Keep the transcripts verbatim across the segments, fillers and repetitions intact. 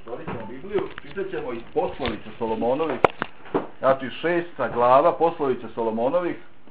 otvorit ćemo Bibliju, čitat ćemo iz poslovica Solomonovih, znači šesta glava poslovica Solomonovih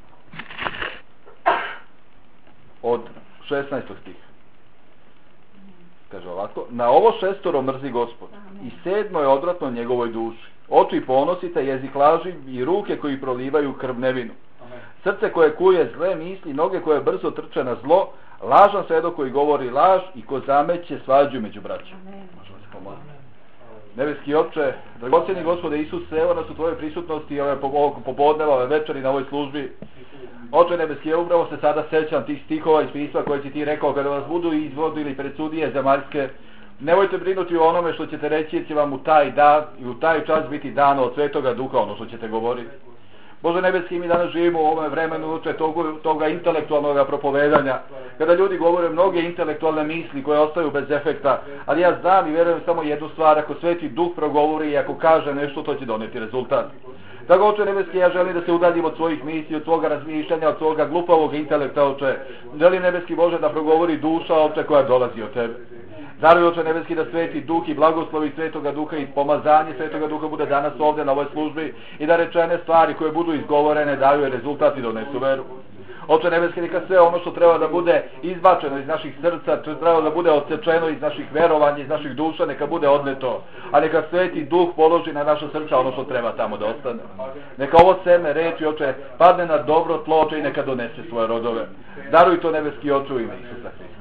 od šesnaestog stiha. Kaže ovako: na ovo šestoro mrzi Gospod i sedmo je odvratno njegovoj duši. Oči ponosite, jezik laži i ruke koji prolivaju krv nevinu. Srce koje kuje zle misli, noge koje brzo trče na zlo, lažan svedok koji govori laž i ko zameće svađu među braćom. Možemo se pomoliti. Nebeski Oče, dragocjeni Gospode Isuse, evo nas u Tvojoj prisutnosti ove popodneva, ove večeri na ovoj službi. Oče nebeski, ja upravo se sada sećam tih stihova iz pisma koje si Ti rekao kada vas budu izvodili pred sudije zemaljske. Nemojte brinuti o onome što ćete reći, jer će vam u taj dan i u taj čas biti dano od Svetoga Duha ono što ćete govoriti. Bože nebeski, mi danas živimo u ovome vremenu uče toga, toga intelektualnog propovedanja, kada ljudi govore mnoge intelektualne misli koje ostaju bez efekta, ali ja znam i vjerujem samo jednu stvar: ako Sveti Duh progovori i ako kaže nešto, to će doneti rezultat. Tako, Oče nebeski, ja želim da se udaljim od svojih misli, od svoga razmišljanja, od svoga glupavog intelekta, Oče. Želim, nebeski Bože, da progovori duša, Oče, koja dolazi od Tebe. Daruj, Oče nebeski, da Sveti Duh i blagoslovi Svetoga Duha i pomazanje Svetoga Duha bude danas ovdje na ovoj službi i da rečene stvari koje budu izgovorene daju rezultat i donesu veru. Oče nebeski, neka sve ono što treba da bude izbačeno iz naših srca, što treba da bude odsečeno iz naših verovanja, iz naših duša, neka bude odneto. A neka Sveti Duh položi na naša srca ono što treba tamo da ostane. Neka ovo seme reči, Oče, padne na dobro tlo, Oče, i neka donese svoje rodove. Daruj to, nebeski Oče, u ime Isusa Hrista.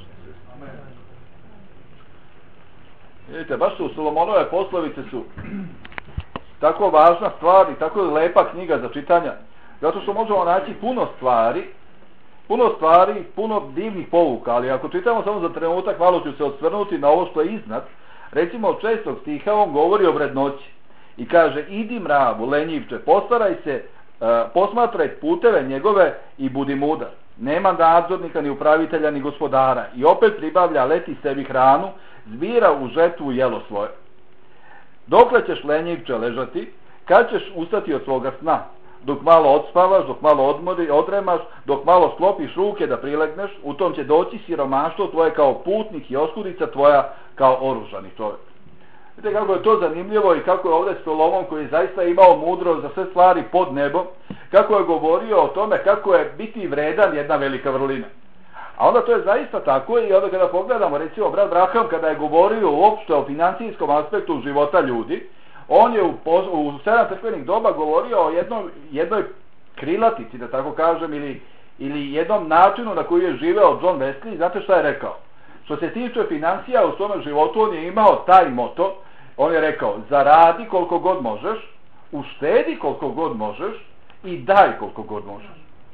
Vidite, baš su Solomonove poslovice su tako važna stvar i tako lepa knjiga za čitanja, zato što možemo naći puno stvari, puno stvari, puno divnih pouka, ali ako čitamo samo za trenutak, malo ću se osvrnuti na ovo što je iznad. Recimo od šestog stiha on govori o vrednoći i kaže: idi mravu, lenjivče, postaraj se, uh, posmatraj puteve njegove i budi mudar. Nema nadzornika, ni upravitelja, ni gospodara, i opet pribavlja leti sebi hranu, zbira u žetvu jelo svoje. Dokle ćeš, lenjivče, ležati, kad ćeš ustati od svoga sna? Dok malo odspavaš, dok malo odmori, odremaš, dok malo sklopiš ruke da prilegneš, u tom će doći siromaštvo tvoje kao putnik i oskudica tvoja kao oružani čovjek. Vidite kako je to zanimljivo i kako je ovdje Solomon, koji je zaista imao mudro za sve stvari pod nebom, kako je govorio o tome kako je biti vredan jedna velika vrlina. A onda to je zaista tako, i onda kada pogledamo, recimo, brat Braham kada je govorio uopšte o financijskom aspektu života ljudi, on je u, u sedam crkvenih doba govorio o jednoj, jednoj krilatici, da tako kažem, ili, ili jednom načinu na koji je živeo John Wesley. Znate šta je rekao? Što se tiče financija u svom životu, on je imao taj moto. On je rekao: zaradi koliko god možeš, uštedi koliko god možeš i daj koliko god možeš.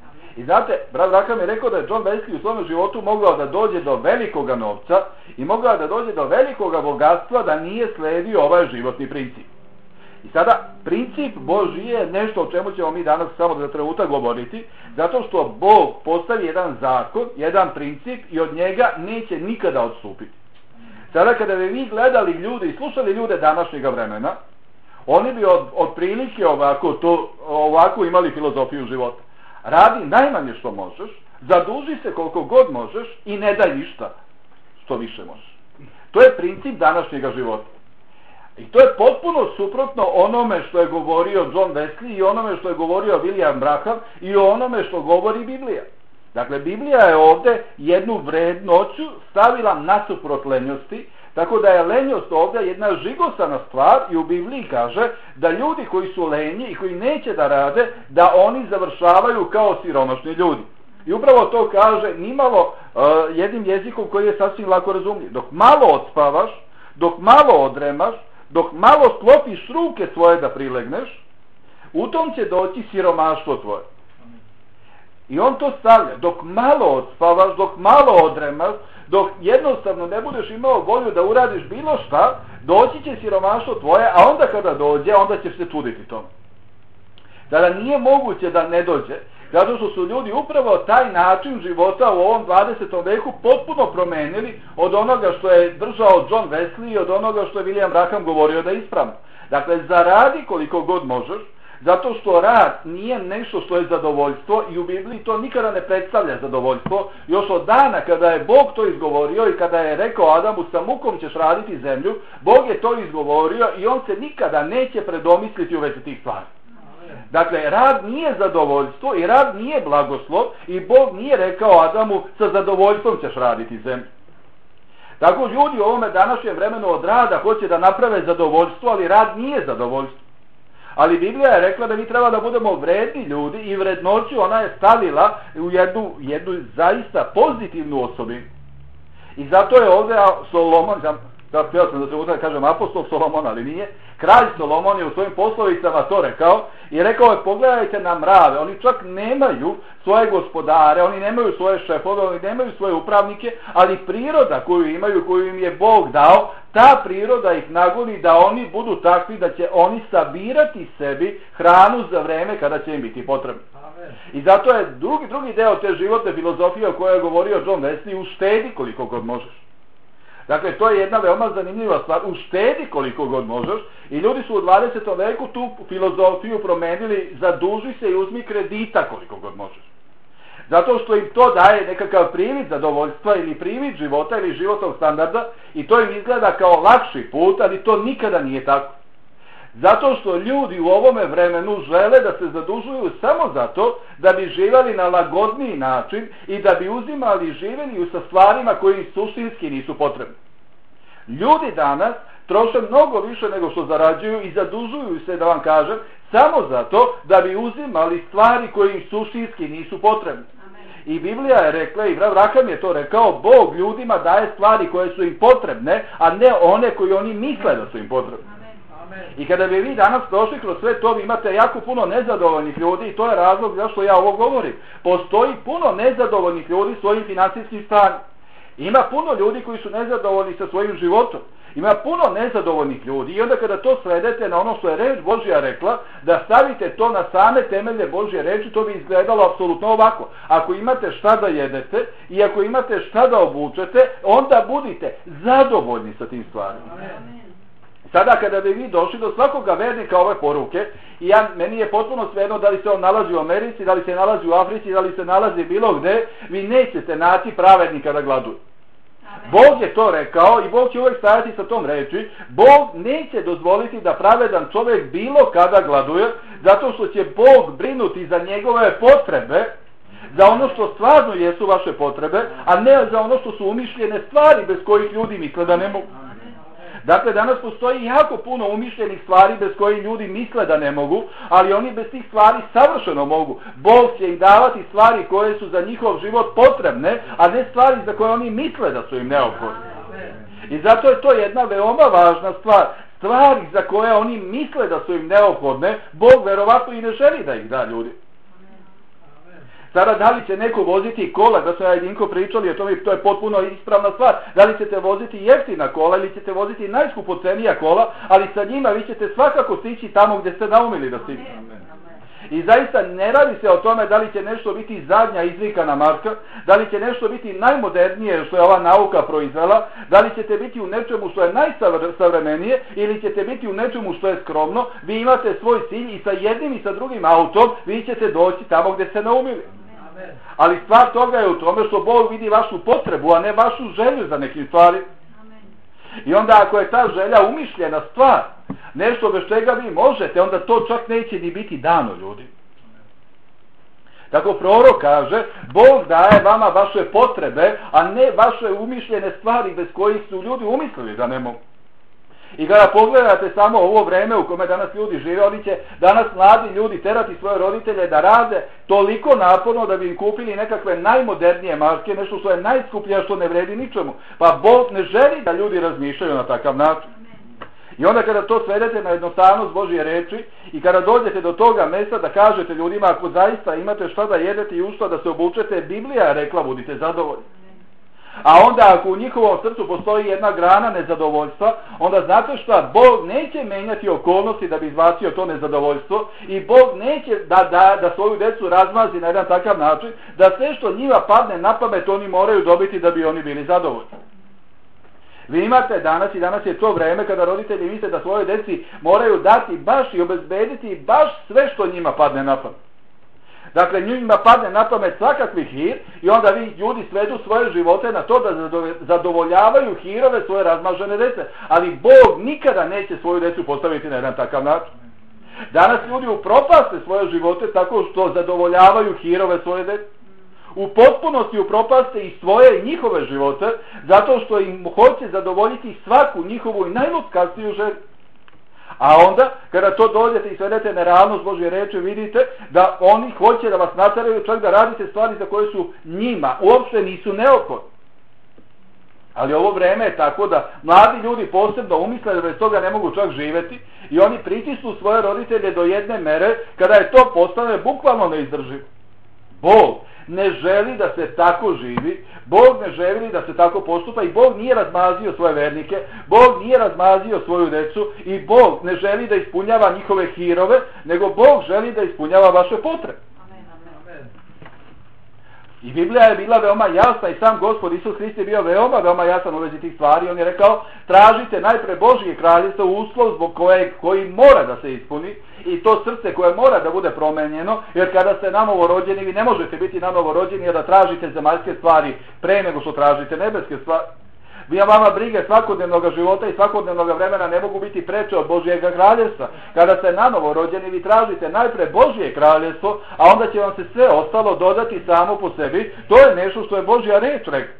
I znate, brat Braham je rekao da je John Wesley u svom životu mogao da dođe do velikoga novca i mogao da dođe do velikoga bogatstva da nije sledio ovaj životni princip. I sada, princip Božji je nešto o čemu ćemo mi danas samo za trenutak govoriti, zato što Bog postavi jedan zakon, jedan princip i od njega neće nikada odstupiti. Sada kada bi vi gledali ljude i slušali ljude današnjega vremena, oni bi od, od prilike ovako, to, ovako imali filozofiju života. Radi najmanje što možeš, zaduži se koliko god možeš i ne daj ništa što više možeš. To je princip današnjega života. I to je potpuno suprotno onome što je govorio John Wesley i onome što je govorio William Branham i onome što govori Biblija. Dakle, Biblija je ovdje jednu vrednoću stavila nasuprot lenjosti, tako da je lenjost ovdje jedna žigosana stvar, i u Bibliji kaže da ljudi koji su lenji i koji neće da rade, da oni završavaju kao siromašni ljudi. I upravo to kaže nimalo uh, jednim jezikom koji je sasvim lako razumljiv. Dok malo odspavaš, dok malo odremaš, dok malo sklopiš ruke svoje da prilegneš, u tom će doći siromaštvo tvoje. I on to stavlja: dok malo odspavaš, dok malo odremaš, dok jednostavno ne budeš imao volju da uradiš bilo šta, doći će siromaštvo tvoje, a onda kada dođe, onda ćeš se čuditi tome. Tada nije moguće da ne dođe, zato što su ljudi upravo taj način života u ovom dvadesetom veku potpuno promenili od onoga što je držao John Wesley i od onoga što je William Branham govorio da je ispravno. Dakle, zaradi koliko god možeš, Zato što rad nije nešto što je zadovoljstvo i u Bibliji to nikada ne predstavlja zadovoljstvo. Još od dana kada je Bog to izgovorio i kada je rekao Adamu sa mukom ćeš raditi zemlju, Bog je to izgovorio i on se nikada neće predomisliti u vezi tih stvari. Dakle, rad nije zadovoljstvo i rad nije blagoslov i Bog nije rekao Adamu sa zadovoljstvom ćeš raditi zemlju. Tako ljudi u ovome današnjem vremenu od rada hoće da naprave zadovoljstvo, ali rad nije zadovoljstvo. Ali Biblija je rekla da mi treba da budemo vredni ljudi i vrednoću ona je stavila u jednu, jednu zaista pozitivnu osobinu. I zato je ovdje Solomon, da htio sam da se uzak kažem apostol Solomon, ali nije, kralj Solomon je u svojim poslovicama to rekao i rekao je pogledajte na mrave, oni čak nemaju svoje gospodare, oni nemaju svoje šefove, oni nemaju svoje upravnike, ali priroda koju imaju, koju im je Bog dao, ta priroda ih nagoni da oni budu takvi da će oni sabirati sebi hranu za vreme kada će im biti potrebno. I zato je drugi, drugi deo te životne filozofije o kojoj je govorio John Wesley, uštedi koliko god možeš. Dakle, to je jedna veoma zanimljiva stvar, uštedi koliko god možeš i ljudi su u dvadesetom veku tu filozofiju promenili, zaduži se i uzmi kredita koliko god možeš. Zato što im to daje nekakav privid zadovoljstva ili privid života ili životnog standarda i to im izgleda kao lakši put, ali to nikada nije tako. Zato što ljudi u ovome vremenu žele da se zadužuju samo zato da bi živjeli na lagodniji način i da bi uzimali i živjeli sa stvarima koji suštinski nisu potrebni. Ljudi danas troše mnogo više nego što zarađuju i zadužuju se, da vam kažem, samo zato da bi uzimali stvari koji im suštinski nisu potrebne. I Biblija je rekla, i Vraham je to rekao, Bog ljudima daje stvari koje su im potrebne, a ne one koje oni misle da su im potrebne. I kada bi vi danas prošli kroz sve to, vi imate jako puno nezadovoljnih ljudi i to je razlog zašto ja ovo govorim. Postoji puno nezadovoljnih ljudi svojim financijskim stanjem. Ima puno ljudi koji su nezadovoljni sa svojim životom. Ima puno nezadovoljnih ljudi i onda kada to svedete na ono što je reč Božja rekla, da stavite to na same temelje Božje reči, to bi izgledalo apsolutno ovako. Ako imate šta da jedete i ako imate šta da obučete, onda budite zadovoljni sa tim stvarima. Sada kada bi vi došli do svakoga vernika ove poruke, i ja, meni je potpuno svejedno da li se on nalazi u Americi, da li se nalazi u Africi, da li se nalazi bilo gde, vi nećete naći pravednika da gladuje. Bog je to rekao i Bog će uvijek stajati sa tom reči. Bog neće dozvoliti da pravedan čovjek bilo kada gladuje, zato što će Bog brinuti za njegove potrebe, za ono što stvarno jesu vaše potrebe, a ne za ono što su umišljene stvari bez kojih ljudi misle da ne mogu. Dakle, danas postoji jako puno umišljenih stvari bez kojih ljudi misle da ne mogu, ali oni bez tih stvari savršeno mogu. Bog će im davati stvari koje su za njihov život potrebne, a ne stvari za koje oni misle da su im neophodne. I zato je to jedna veoma važna stvar. Stvari za koje oni misle da su im neophodne, Bog verovatno i ne želi da ih da ljudi. Sada, da li će neko voziti kola, da smo ja jedinko pričali o tome, to je potpuno ispravna stvar, da li ćete voziti jeftina kola ili ćete voziti najskupocenija kola, ali sa njima vi ćete svakako stići tamo gdje ste naumili da stići. I zaista ne radi se o tome da li će nešto biti zadnja izvikana marka, da li će nešto biti najmodernije što je ova nauka proizvela, da li ćete biti u nečemu što je najsavremenije ili ćete biti u nečemu što je skromno, vi imate svoj cilj i sa jednim i sa drugim autom vi ćete doći tamo gdje ste naumili. Ali stvar toga je u tome što Bog vidi vašu potrebu, a ne vašu želju za nekim stvari. I onda ako je ta želja umišljena stvar, nešto bez čega vi možete, onda to čak neće ni biti dano ljudi. Tako prorok kaže, Bog daje vama vaše potrebe, a ne vaše umišljene stvari bez kojih su ljudi umislili da ne mogu. I kada pogledate samo ovo vreme u kome danas ljudi žive, oni će danas mladi ljudi terati svoje roditelje da rade toliko naporno da bi im kupili nekakve najmodernije marke, nešto što je najskuplje, što ne vredi ničemu. Pa Bog ne želi da ljudi razmišljaju na takav način. I onda kada to svedete na jednostavnost Božje reči i kada dođete do toga mjesta da kažete ljudima ako zaista imate šta da jedete i u šta da se obučete, Biblija je rekla budite zadovoljni. A onda ako u njihovom srcu postoji jedna grana nezadovoljstva, onda znate šta, Bog neće menjati okolnosti da bi izbacio to nezadovoljstvo i Bog neće da, da, da svoju decu razmazi na jedan takav način da sve što njima padne na pamet oni moraju dobiti da bi oni bili zadovoljni. Vi imate danas i danas je to vreme kada roditelji misle da svoje deci moraju dati baš i obezbediti baš sve što njima padne na pamet. Dakle, njima padne na pamet svakakvi hir i onda vi ljudi svedu svoje živote na to da zadovoljavaju hirove svoje razmažene dece. Ali Bog nikada neće svoju decu postaviti na jedan takav način. Danas ljudi upropaste svoje živote tako što zadovoljavaju hirove svoje dece. U potpunosti upropaste i svoje i njihove živote zato što im hoće zadovoljiti svaku njihovu i najlutkastiju želju. A onda, kada to dođete i svedete na realnost Božje reči, vidite da oni hoće da vas nateraju čak da radite stvari za koje su njima uopšte nisu neophodne. Ali ovo vreme je tako da mladi ljudi posebno umisle da bez toga ne mogu čak živjeti i oni pritisnu svoje roditelje do jedne mere kada je to postane bukvalno neizdrživo. Bog ne želi da se tako živi, Bog ne želi da se tako postupa i Bog nije razmazio svoje vernike, Bog nije razmazio svoju decu i Bog ne želi da ispunjava njihove hirove, nego Bog želi da ispunjava vaše potrebe. I Biblija je bila veoma jasna i sam Gospod Isus Hrist je bio veoma, veoma jasan u vezi tih stvari. On je rekao, tražite najpre Božje kraljevstvo, uslov zbog kojeg, koji mora da se ispuni i to srce koje mora da bude promenjeno, jer kada ste nanovo rođeni, vi ne možete biti nanovo rođeni jer da tražite zemaljske stvari pre nego što tražite nebeske stvari. Vi vama brige svakodnevnog života i svakodnevnog vremena ne mogu biti preče od Božjega kraljevstva. Kada ste nanovo rođeni, vi tražite najpre Božje kraljevstvo, a onda će vam se sve ostalo dodati samo po sebi. To je nešto što je Božja reč rekla.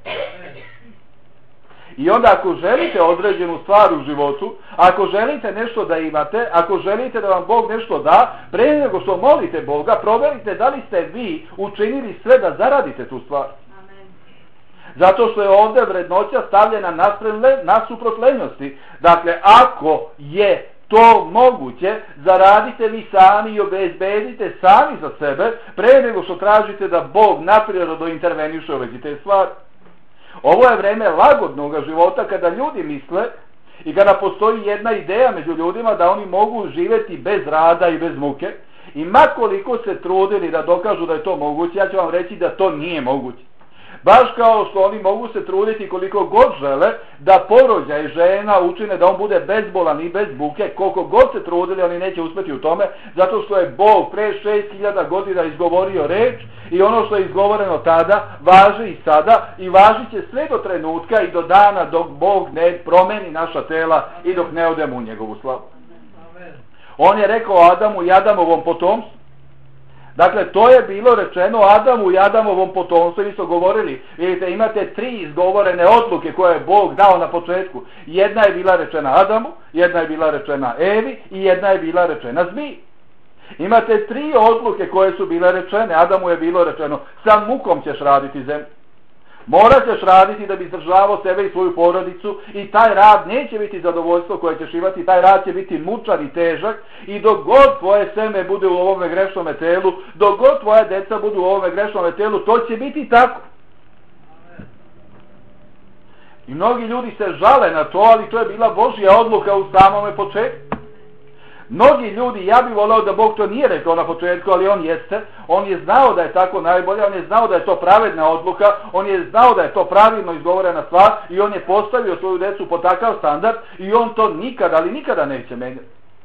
I onda ako želite određenu stvar u životu, ako želite nešto da imate, ako želite da vam Bog nešto da, pre nego što molite Boga, proverite da li ste vi učinili sve da zaradite tu stvar. Zato što je ovdje vrednoća stavljena nasuprot lenjosti. Dakle, ako je to moguće, zaradite vi sami i obezbedite sami za sebe, pre nego što tražite da Bog naprirodno interveniše u vezi te stvari. Ovo je vreme lagodnog života kada ljudi misle i kada postoji jedna ideja među ljudima da oni mogu živjeti bez rada i bez muke. I makoliko se trudili da dokažu da je to moguće, ja ću vam reći da to nije moguće. Baš kao što oni mogu se truditi koliko god žele da porođaj žena učine da on bude bezbolan i bez buke, koliko god se trudili oni neće uspjeti u tome, zato što je Bog pre šest hiljada godina izgovorio reč i ono što je izgovoreno tada važi i sada i važit će sve do trenutka i do dana dok Bog ne promeni naša tela i dok ne odemo u njegovu slavu. On je rekao Adamu i Adamovom potomstvu. Dakle, to je bilo rečeno Adamu i Adamovom potomstvu, vi su govorili, vidite, imate tri izgovorene odluke koje je Bog dao na početku. Jedna je bila rečena Adamu, jedna je bila rečena Evi i jedna je bila rečena zmiji. Imate tri odluke koje su bile rečene. Adamu je bilo rečeno, sa mukom ćeš raditi zemlju. Morat ćeš raditi da bi izdržavao sebe i svoju porodicu i taj rad neće biti zadovoljstvo koje ćeš imati, taj rad će biti mučan i težak i dok god tvoje seme bude u ovome grešnome telu, dok god tvoja deca budu u ovome grešnome telu, to će biti tako. I mnogi ljudi se žale na to, ali to je bila Božja odluka u samome početku. Mnogi ljudi, ja bih voleo da Bog to nije rekao na početku, ali on jeste. On je znao da je tako najbolje, on je znao da je to pravedna odluka, on je znao da je to pravilno izgovorena stvar i on je postavio svoju decu po takav standard i on to nikada, ali nikada neće menjati.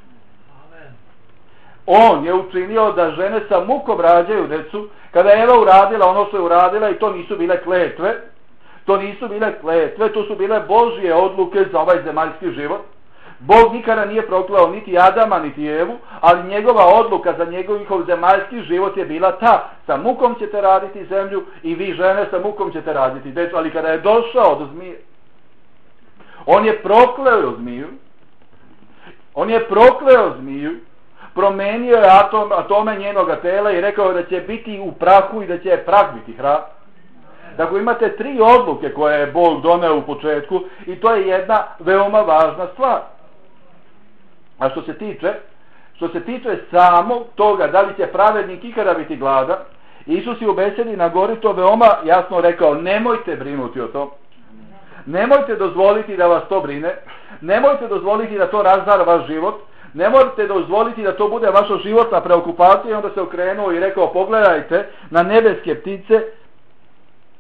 On je učinio da žene sa mukom rađaju decu. Kada je Eva uradila ono što je uradila i to nisu bile kletve, to nisu bile kletve, to su bile Božje odluke za ovaj zemaljski život. Bog nikada nije prokleo niti Adama, niti Evu, ali njegova odluka za njegov njihov zemaljski život je bila ta, sa mukom ćete raditi zemlju i vi žene sa mukom ćete raditi decu. Ali kada je došao do zmije, on je prokleo zmiju, on je prokleo zmiju, promenio je atom, atome njenoga tela i rekao da će biti u prahu i da će prah biti hrana. Dakle, imate tri odluke koje je Bog doneo u početku i to je jedna veoma važna stvar. A što se tiče, što se tiče samog toga da li će pravednik ikada biti gladan, Isus je u besedi na gori to veoma jasno rekao, nemojte brinuti o tom. Nemojte dozvoliti da vas to brine, nemojte dozvoliti da to razara vaš život, nemojte dozvoliti da to bude vaša životna preokupacija. I onda se okrenuo i rekao, pogledajte na nebeske ptice,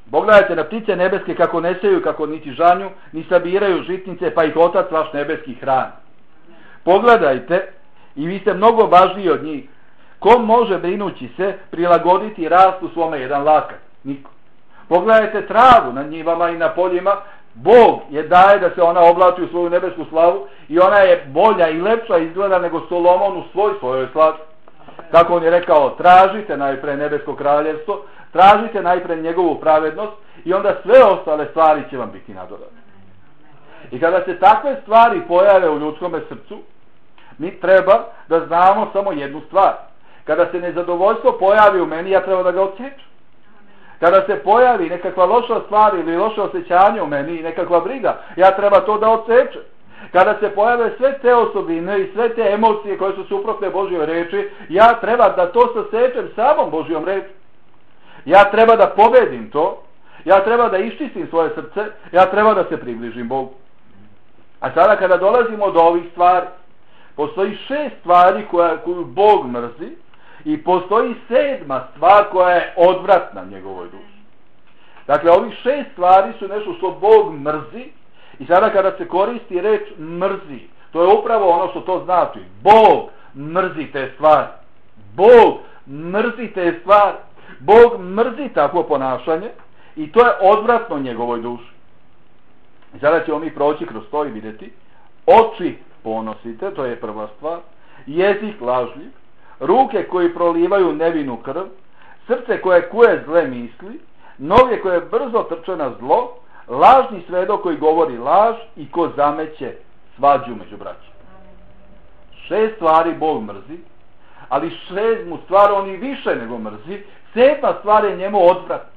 Pogledajte na ptice nebeske kako ne seju, kako niti žanju, ni sabiraju žitnice, pa ih otac vaš nebeski hrani. Pogledajte i vi ste mnogo važniji od njih. Ko može brinući se prilagoditi rastu svome jedan lakat? Niko. Pogledajte travu na njivama i na poljima. Bog je daje da se ona oblači u svoju nebesku slavu i ona je bolja i lepša izgleda nego Solomon u svoj svojoj slavi. Kako on je rekao, tražite najpre nebesko kraljevstvo, tražite najpre njegovu pravednost i onda sve ostale stvari će vam biti nadodane. I kada se takve stvari pojave u ljudskome srcu, mi treba da znamo samo jednu stvar. Kada se nezadovoljstvo pojavi u meni, ja treba da ga odsečem. Kada se pojavi nekakva loša stvar ili loše osjećanje u meni i nekakva briga, ja treba to da odsečem. Kada se pojave sve te osobine i sve te emocije koje su suprotne Božjoj reči, ja treba da to sasečem samom Božjom reči. Ja treba da pobedim to, ja treba da iščistim svoje srce, ja treba da se približim Bogu. A sada kada dolazimo do ovih stvari, postoji šest stvari koja, koju Bog mrzi i postoji sedma stvar koja je odvratna njegovoj duši. Dakle, ovih šest stvari su nešto što Bog mrzi i sada kada se koristi reč mrzi, to je upravo ono što to znači. Bog mrzi te stvari. Bog mrzi te stvari. Bog mrzi takvo ponašanje i to je odvratno njegovoj duši. I sada ćemo mi proći kroz to i vidjeti. Oči ponosite, to je prva stvar. Jezik lažljiv. Ruke koji prolivaju nevinu krv. Srce koje kuje zle misli. Noge koje brzo trče na zlo. Lažni svedok koji govori laž i ko zameće svađu među braćom. Šest stvari Bog mrzi, ali šestmu stvar on i više nego mrzi. Sedma stvar je njemu odvratna.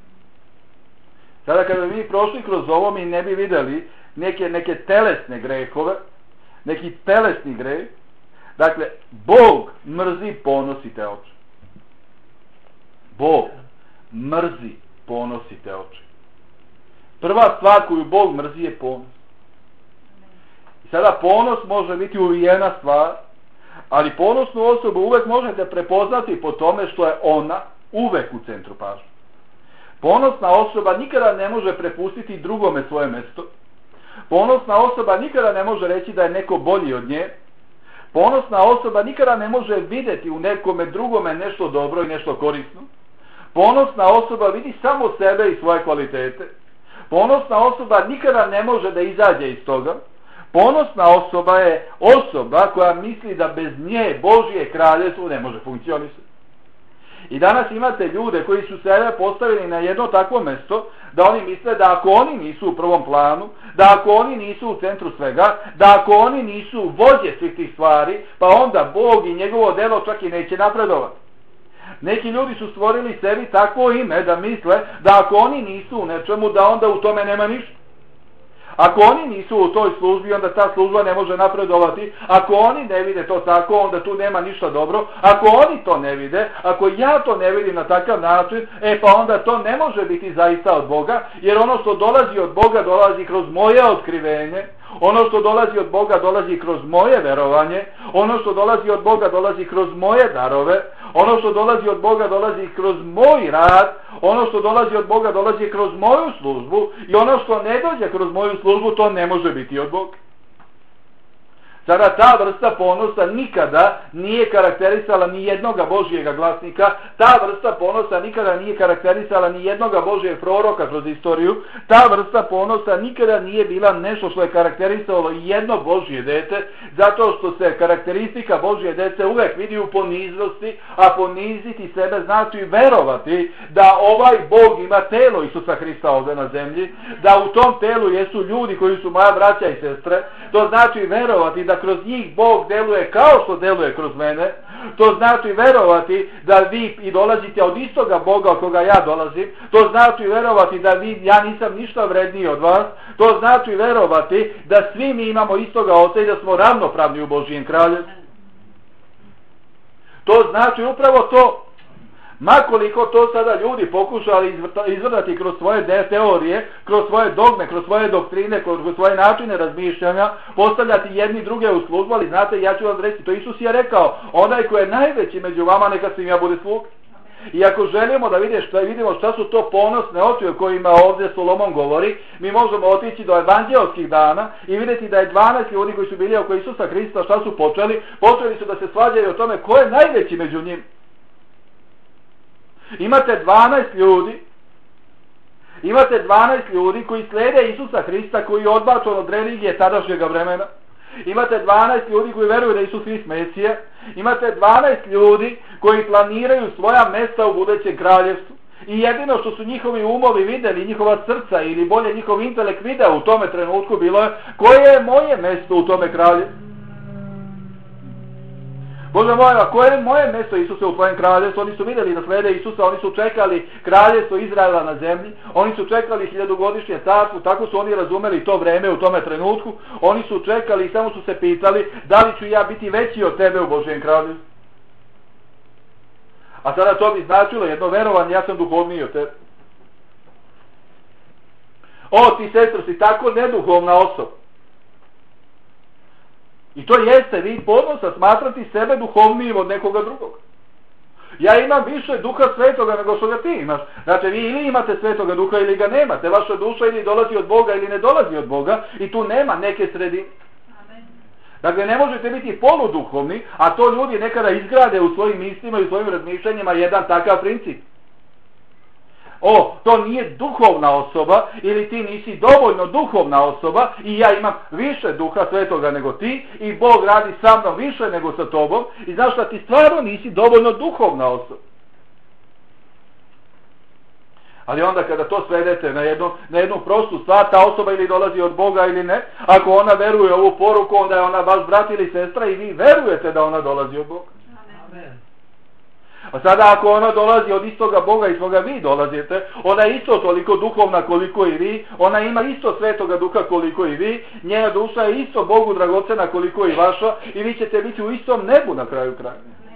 Sada kada bi mi prošli kroz ovo, mi ne bi vidjeli neke, neke telesne grehove, neki telesni greh. Dakle, Bog mrzi ponosite oči. Bog mrzi ponosite oči. Prva stvar koju Bog mrzi je ponos. I sada ponos može biti uvijena stvar, ali ponosnu osobu uvek možete prepoznati po tome što je ona uvek u centru pažnje. Ponosna osoba nikada ne može prepustiti drugome svoje mesto. Ponosna osoba nikada ne može reći da je neko bolji od nje. Ponosna osoba nikada ne može vidjeti u nekome drugome nešto dobro i nešto korisno. Ponosna osoba vidi samo sebe i svoje kvalitete. Ponosna osoba nikada ne može da izađe iz toga. Ponosna osoba je osoba koja misli da bez nje Božje kraljevstvo ne može funkcionisati. I danas imate ljude koji su sebe postavili na jedno takvo mesto da oni misle da ako oni nisu u prvom planu, da ako oni nisu u centru svega, da ako oni nisu vođe svih tih stvari, pa onda Bog i njegovo delo čak i neće napredovati. Neki ljudi su stvorili sebi takvo ime da misle da ako oni nisu u nečemu, da onda u tome nema ništa. Ako oni nisu u toj službi, onda ta služba ne može napredovati. Ako oni ne vide to tako, onda tu nema ništa dobro. Ako oni to ne vide, ako ja to ne vidim na takav način, e pa onda to ne može biti zaista od Boga, jer ono što dolazi od Boga dolazi kroz moje otkrivenje, ono što dolazi od Boga dolazi kroz moje verovanje, ono što dolazi od Boga dolazi kroz moje darove, ono što dolazi od Boga dolazi kroz moj rad, ono što dolazi od Boga dolazi kroz moju službu i ono što ne dođe kroz moju službu to ne može biti od Boga. Sada ta vrsta ponosa nikada nije karakterisala ni jednoga Božjega glasnika, ta vrsta ponosa nikada nije karakterisala ni jednoga Božjeg proroka kroz istoriju, ta vrsta ponosa nikada nije bila nešto što je karakterisalo jedno Božje dete, zato što se karakteristika Božje dece uvek vidi u poniznosti, a poniziti sebe znači verovati da ovaj Bog ima telo Isusa Hrista ovdje na zemlji, da u tom telu jesu ljudi koji su moja braća i sestre, to znači verovati da kroz njih Bog deluje kao što deluje kroz mene. To znači verovati da vi i dolazite od istoga Boga od koga ja dolazim. To znači verovati da vi, ja nisam ništa vredniji od vas. To znači verovati da svi mi imamo istoga Oca i da smo ravnopravni u Božjem kraljevstvu. To znači upravo to. Makoliko to sada ljudi pokušali izvrtati kroz svoje teorije, kroz svoje dogme, kroz svoje doktrine, kroz svoje načine razmišljanja, postavljati jedni druge u službu, ali znate, ja ću vam reći, to Isus je rekao, onaj ko je najveći među vama, neka svim ja bude sluga. I ako želimo da vidimo šta, vidimo šta su to ponosne oči o kojima ovdje Solomon govori, mi možemo otići do evanđelskih dana i vidjeti da je dvanaest ljudi koji su bili oko Isusa Hrista, šta su počeli? Počeli su da se svađaju o tome ko je najveći među njim. Imate dvanaest ljudi, imate dvanaest ljudi koji slede Isusa Hrista, koji je odbačen od religije tadašnjega vremena. Imate dvanaest ljudi koji veruju da je Isus Hrist Mesija. Imate dvanaest ljudi koji planiraju svoja mjesta u budućem kraljevstvu. I jedino što su njihovi umovi vidjeli, njihova srca ili bolje njihov intelekt video u tome trenutku bilo je koje je moje mjesto u tome kraljevstvu. Bože moj, a koje je moje mjesto Isuse u tvojem kraljevstvu? Oni su vidjeli da slede Isusa, oni su čekali kraljevstvo Izraela na zemlji, oni su čekali hiljadugodišnje carstvo, tako su oni razumeli to vreme u tome trenutku, oni su čekali i samo su se pitali da li ću ja biti veći od tebe u Božjem kraljevstvu. A sada to bi značilo jedno verovanje, ja sam duhovniji od tebe. O, ti sestro, si tako neduhovna osoba. I to jeste vid ponosa smatrati sebe duhovnijim od nekoga drugog. Ja imam više duha svetoga nego što ga ti imaš. Znači vi ili imate svetoga duha ili ga nemate. Vaša duša ili dolazi od Boga ili ne dolazi od Boga i tu nema neke sredine. Dakle, ne možete biti poluduhovni, a to ljudi nekada izgrade u svojim mislima i u svojim razmišljanjima jedan takav princip. O, to nije duhovna osoba ili ti nisi dovoljno duhovna osoba i ja imam više duha svetoga nego ti i Bog radi sa mnom više nego sa tobom i znaš da ti stvarno nisi dovoljno duhovna osoba. Ali onda kada to svedete na jednu, na jednu prostu stvar, ta osoba ili dolazi od Boga ili ne, ako ona veruje ovu poruku, onda je ona vaš brat ili sestra i vi verujete da ona dolazi od Boga. Amen. A sada ako ona dolazi od istoga Boga iz koga vi dolazite, ona je isto toliko duhovna koliko i vi, ona ima isto svetoga duha koliko i vi, njena duša je isto Bogu dragocena koliko i vaša i vi ćete biti u istom nebu na kraju kraja.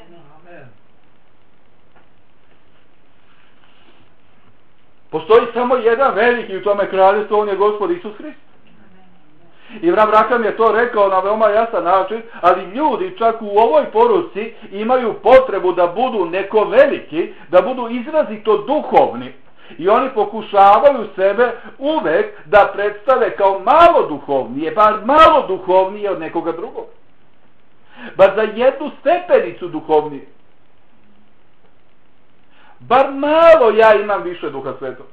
Postoji samo jedan veliki u tome kraljevstvu, on je Gospod Isus Hrist. I Avram Rakam je to rekao na veoma jasan način, ali ljudi čak u ovoj poruci imaju potrebu da budu neko veliki, da budu izrazito duhovni. I oni pokušavaju sebe uvek da predstave kao malo duhovnije, bar malo duhovnije od nekoga drugog. Bar za jednu stepenicu duhovnije. Bar malo ja imam više duha svetog.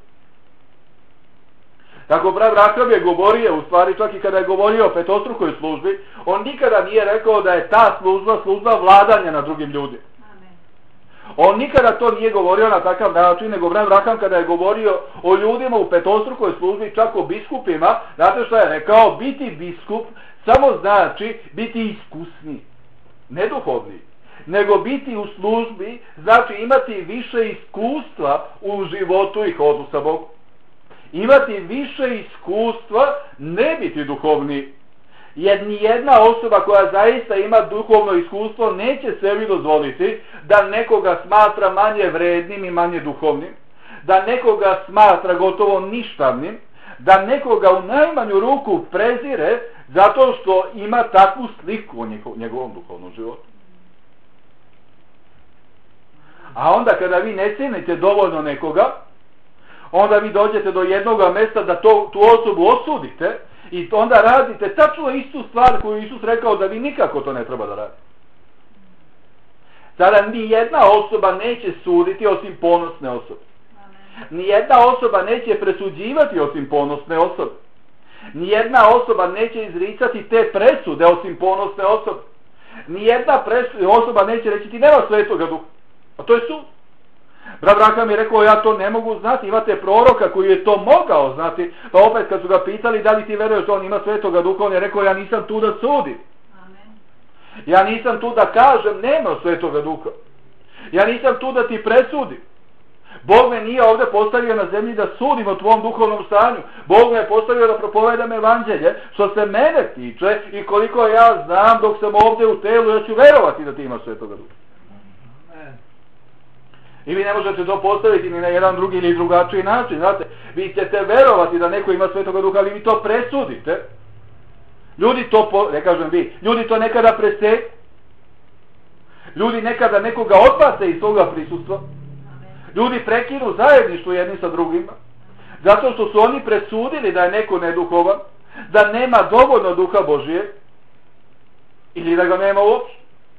Tako brat Rakam je govorio, u stvari čak i kada je govorio o petostrukoj službi, on nikada nije rekao da je ta služba služba vladanja na drugim ljudima. On nikada to nije govorio na takav način, nego brat Rakam kada je govorio o ljudima u petostrukoj službi, čak o biskupima, znate što je rekao, biti biskup samo znači biti iskusni, ne duhovni, nego biti u službi znači imati više iskustva u životu i hodu sa Bogom. Imati više iskustva, ne biti duhovni. Jer nijedna osoba koja zaista ima duhovno iskustvo neće sebi dozvoliti da nekoga smatra manje vrednim i manje duhovnim, da nekoga smatra gotovo ništavnim, da nekoga u najmanju ruku prezire zato što ima takvu sliku o njegovom duhovnom životu. A onda kada vi ne cijenite dovoljno nekoga, onda vi dođete do jednoga mjesta da to, tu osobu osudite i onda radite tačno istu stvar koju Isus rekao da vi nikako to ne treba da radite. Sada ni jedna osoba neće suditi osim ponosne osobe. Ni jedna osoba neće presuđivati osim ponosne osobe. Ni jedna osoba neće izricati te presude osim ponosne osobe. Ni jedna osoba neće reći ti nema svetoga duha. A to je sud. Brat Rakam je rekao ja to ne mogu znati, imate proroka koji je to mogao znati, pa opet kad su ga pitali da li ti veruješ da on ima svetoga duha, on je rekao ja nisam tu da sudim. Amen. Ja nisam tu da kažem nema svetoga duha. Ja nisam tu da ti presudim. Bog me nije ovdje postavio na zemlji da sudim o tvom duhovnom stanju. Bog me je postavio da propovedam evanđelje što se mene tiče i koliko ja znam dok sam ovdje u telu ja ću verovati da ti imaš svetoga duha. I vi ne možete to postaviti ni na jedan drugi ili drugačiji način, znate. Vi ćete verovati da neko ima svetoga duha, ali vi to presudite. Ljudi to, po, ne kažem vi, ljudi to nekada presede. Ljudi nekada nekoga odbace iz toga prisustva. Ljudi prekinu zajedništvo jedni sa drugima, zato što su oni presudili da je neko neduhovan, da nema dovoljno duha Božije, ili da ga nema uopšte.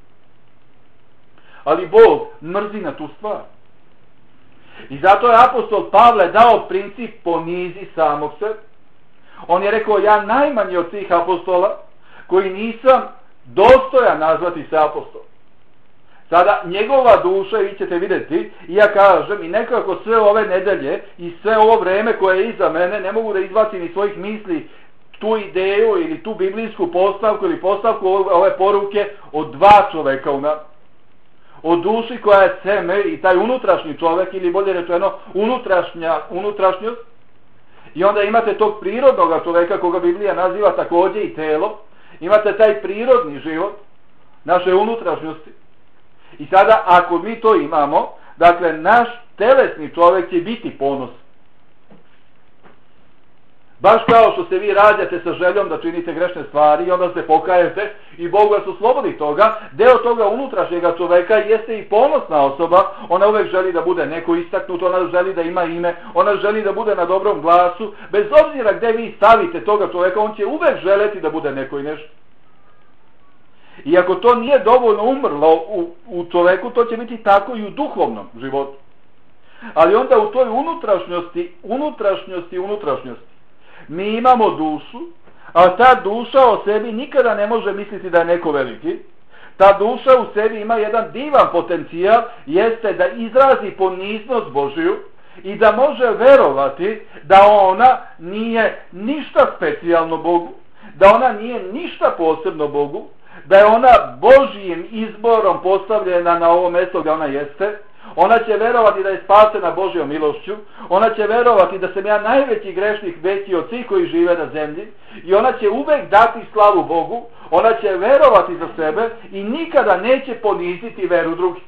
Ali Bog mrzi na tu stvar. I zato je apostol Pavle dao princip ponizi samog sebe. On je rekao, ja najmanji od svih apostola, koji nisam dostojan nazvati se apostol. Sada njegova duša, vi ćete vidjeti, i ja kažem, i nekako sve ove nedelje i sve ovo vreme koje je iza mene, ne mogu da izbacim iz svojih misli tu ideju ili tu biblijsku postavku ili postavku ove poruke od dva čoveka u nas. O duši koja je seme i taj unutrašnji čovjek, ili bolje rečeno unutrašnja, unutrašnjost. I onda imate tog prirodnog čovjeka koga Biblija naziva također i telo. Imate taj prirodni život naše unutrašnjosti. I sada ako mi to imamo, dakle naš telesni čovjek će biti ponos. Baš kao što se vi rađate sa željom da činite grešne stvari i onda se pokajete i Bog vas oslobodi toga, deo toga unutrašnjega čoveka jeste i ponosna osoba, ona uvek želi da bude neko istaknut, ona želi da ima ime, ona želi da bude na dobrom glasu, bez obzira gde vi stavite toga čoveka, on će uvek želeti da bude neko i nešto. I ako to nije dovoljno umrlo u, u čoveku, to će biti tako i u duhovnom životu. Ali onda u toj unutrašnjosti, unutrašnjosti, unutrašnjosti, mi imamo dušu, a ta duša o sebi nikada ne može misliti da je neko veliki. Ta duša u sebi ima jedan divan potencijal, jeste da izrazi poniznost Božiju i da može verovati da ona nije ništa specijalno Bogu, da ona nije ništa posebno Bogu, da je ona Božijim izborom postavljena na ovo mjesto gdje ona jeste. Ona će verovati da je spasena Božjom milošću, ona će verovati da sam ja najveći grešnik veći od svih koji žive na zemlji i ona će uvek dati slavu Bogu, ona će verovati za sebe i nikada neće poniziti veru drugih.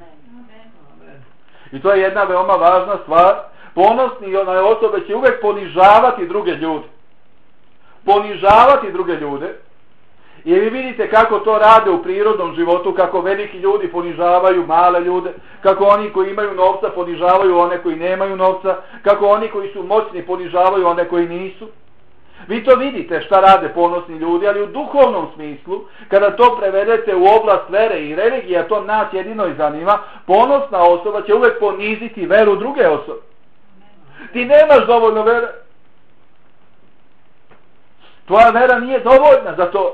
I to je jedna veoma važna stvar. Ponosni onaj osobe će uvek ponižavati druge ljude. Ponižavati druge ljude. I vi vidite kako to rade u prirodnom životu, kako veliki ljudi ponižavaju male ljude, kako oni koji imaju novca ponižavaju one koji nemaju novca, kako oni koji su moćni ponižavaju one koji nisu. Vi to vidite šta rade ponosni ljudi, ali u duhovnom smislu, kada to prevedete u oblast vere i religija, to nas jedino i zanima, ponosna osoba će uvek poniziti veru druge osobe. Ti nemaš dovoljno vere. Tvoja vera nije dovoljna za to.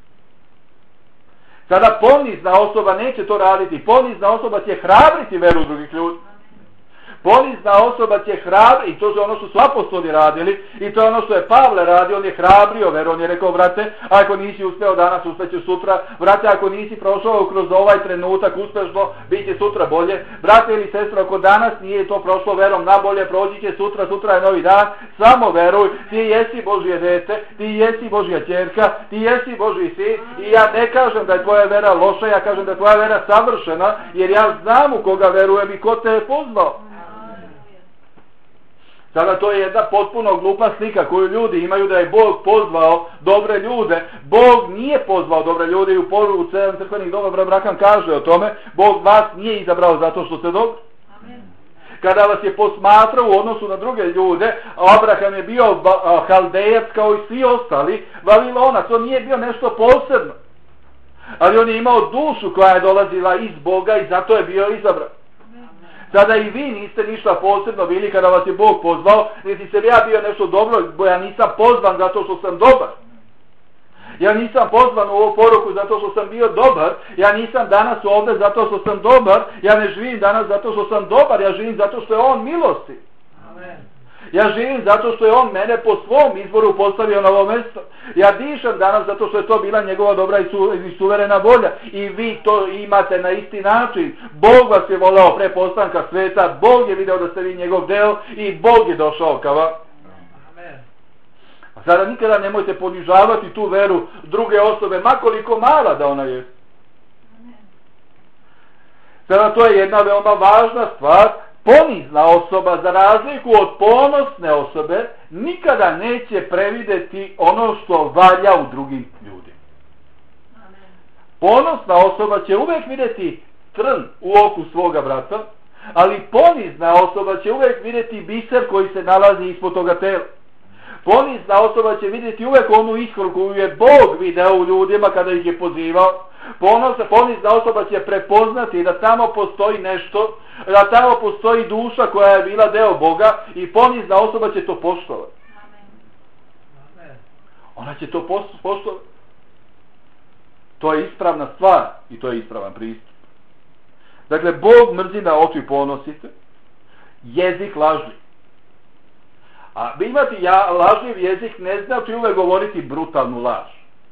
Sada ponizna osoba neće to raditi. Ponizna osoba će hrabriti veru drugih ljudi. Ponizna osoba će hrabri, i to je ono što su apostoli radili, i to je ono što je Pavle radio, on je hrabrio veru, on je rekao, brate, ako nisi uspeo danas, uspeću sutra, brate, ako nisi prošao kroz ovaj trenutak uspešno, bit će sutra bolje, brate ili sestra, ako danas nije to prošlo verom nabolje, proći će sutra, sutra je novi dan, samo veruj, ti jesi Božje dete, ti jesi Božja ćerka, ti jesi Božji sin, i ja ne kažem da je tvoja vera loša, ja kažem da je tvoja vera savršena, jer ja znam u koga verujem i ko te je pozvao. Sada to je jedna potpuno glupa slika koju ljudi imaju da je Bog pozvao dobre ljude. Bog nije pozvao dobre ljude i u poruku sedam crkvenih doma Abraham kaže o tome, Bog vas nije izabrao zato što ste dobri. Amen. Kada vas je posmatrao u odnosu na druge ljude, Abraham je bio Haldejac kao i svi ostali, Vavilonac, on nije bio nešto posebno. Ali on je imao dušu koja je dolazila iz Boga i zato je bio izabran. Sada i vi niste ništa posebno bili kada vas je Bog pozvao, niti se ja bio nešto dobro, bo ja nisam pozvan zato što sam dobar. Ja nisam pozvan u ovu poruku zato što sam bio dobar, ja nisam danas ovdje zato što sam dobar, ja ne živim danas zato što sam dobar, ja živim zato što je On milosti. Amen. Ja živim zato što je On mene po svom izboru postavio na ovo mjesto. Ja dišem danas zato što je to bila njegova dobra i, su, i suverena volja. I vi to imate na isti način. Bog vas je volao pre postanka sveta, Bog je video da ste vi njegov deo i Bog je došao ka vam. A sada nikada nemojte ponižavati tu veru druge osobe, makoliko mala da ona je. Sada to je jedna veoma važna stvar. Ponizna osoba, za razliku od ponosne osobe, nikada neće prevideti ono što valja u drugim ljudima. Ponosna osoba će uvijek vidjeti trn u oku svoga brata, Ali ponizna osoba će uvijek vidjeti biser koji se nalazi ispod toga tela. Ponizna osoba će vidjeti uvijek onu iskru koju je Bog video u ljudima kada ih je pozivao. Ponosna, ponizna osoba će prepoznati da tamo postoji nešto, da tamo postoji duša koja je bila deo Boga i ponizna osoba će to poštovati. Ona će to poštovati. To je ispravna stvar i to je ispravan pristup. Dakle, Bog mrzi da oči ponosite, jezik lažljiv. A imati ja, lažljiv jezik ne znači uvijek govoriti brutalnu laž.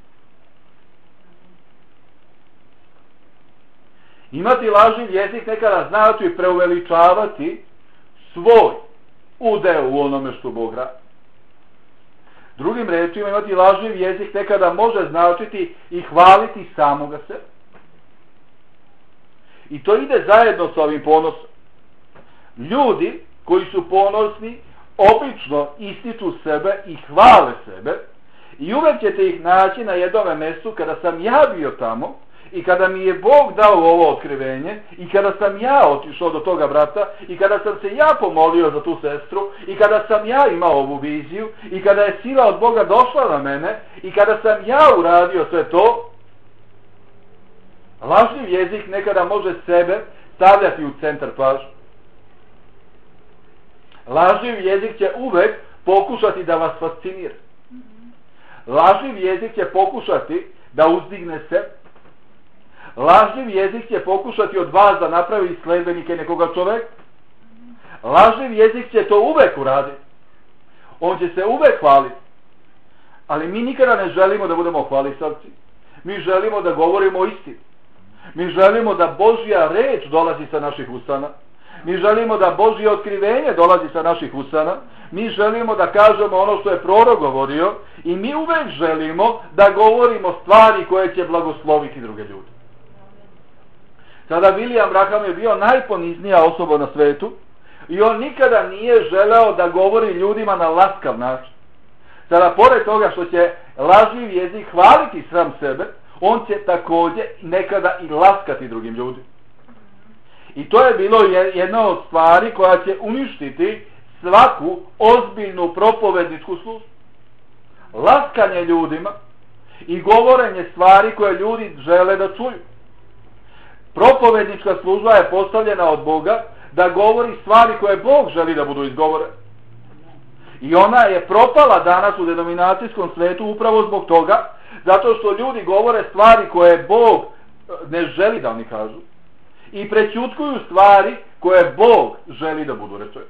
Imati lažljiv jezik nekada znači preuveličavati svoj udeo u onome što Bog radi. Drugim rečima, imati lažljiv jezik nekada može značiti i hvaliti samoga sebe. I to ide zajedno s ovim ponosom. Ljudi koji su ponosni obično ističu sebe i hvale sebe i uvijek ćete ih naći na jednom mjestu kada sam ja bio tamo i kada mi je Bog dao ovo otkrivenje i kada sam ja otišao do toga brata i kada sam se ja pomolio za tu sestru i kada sam ja imao ovu viziju i kada je sila od Boga došla na mene i kada sam ja uradio sve to. Lažljiv jezik nekada može sebe stavljati u centar pažnje. Lažljiv jezik će uvek pokušati da vas fascinira. Lažljiv jezik će pokušati da uzdigne se. Lažljiv jezik će pokušati od vas da napravi sledbenike nekoga čoveka. Lažljiv jezik će to uvek uraditi. On će se uvek hvaliti. Ali mi nikada ne želimo da budemo hvalisavci. Mi želimo da govorimo istinu. Mi želimo da Božja reč dolazi sa naših usana. Mi želimo da Božje otkrivenje dolazi sa naših usana. Mi želimo da kažemo ono što je prorok govorio i mi uvek želimo da govorimo stvari koje će blagosloviti druge ljude. Sada William Branham je bio najponiznija osoba na svetu i on nikada nije želeo da govori ljudima na laskav način. Sada, pored toga što će lažljiv jezik hvaliti sam sebe, on će također nekada i laskati drugim ljudima. I to je bilo jedna od stvari koja će uništiti svaku ozbiljnu propovedničku službu. Laskanje ljudima i govorenje stvari koje ljudi žele da čuju. Propovednička služba je postavljena od Boga da govori stvari koje Bog želi da budu izgovorene. I ona je propala danas u denominacijskom svetu upravo zbog toga, zato što ljudi govore stvari koje Bog ne želi da oni kažu i prećutkuju stvari koje Bog želi da budu rečene.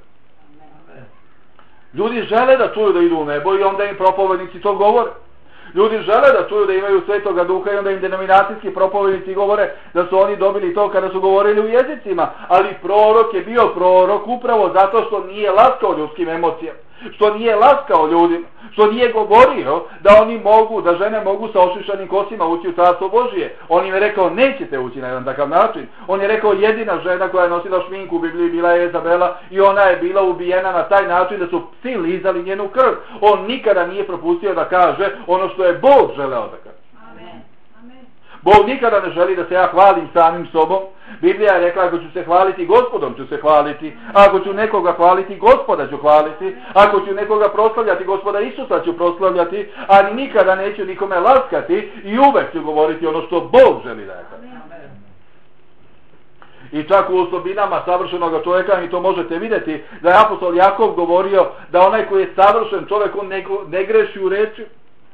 Ljudi žele da čuju da idu u nebo i onda im propovednici to govore. Ljudi žele da čuju da imaju Svetoga Duha i onda im denominacijski propovednici govore da su oni dobili to kada su govorili u jezicima. Ali prorok je bio prorok upravo zato što nije laskao ljudskim emocijama, što nije laskao ljudima, što nije govorio da oni mogu, da žene mogu sa ošišanim kosima ući u Carstvo Božije. On im je rekao nećete ući na jedan takav način. On je rekao jedina žena koja je nosila šminku u Bibliji bila je Jezabela i ona je bila ubijena na taj način da su psi lizali njenu krv. On nikada nije propustio da kaže ono što je Bog želeo da kaže. Amen. Amen. Bog nikada ne želi da se ja hvalim samim sobom. Biblija je rekla ako ću se hvaliti Gospodom ću se hvaliti, ako ću nekoga hvaliti Gospoda ću hvaliti, ako ću nekoga proslavljati Gospoda Isusa ću proslavljati, ali nikada neću nikome laskati i uvek ću govoriti ono što Bog želi da je. I čak u osobinama savršenog čovjeka, i to možete vidjeti, da je apostol Jakov govorio da onaj koji je savršen čovjek, on ne, ne greši u reči.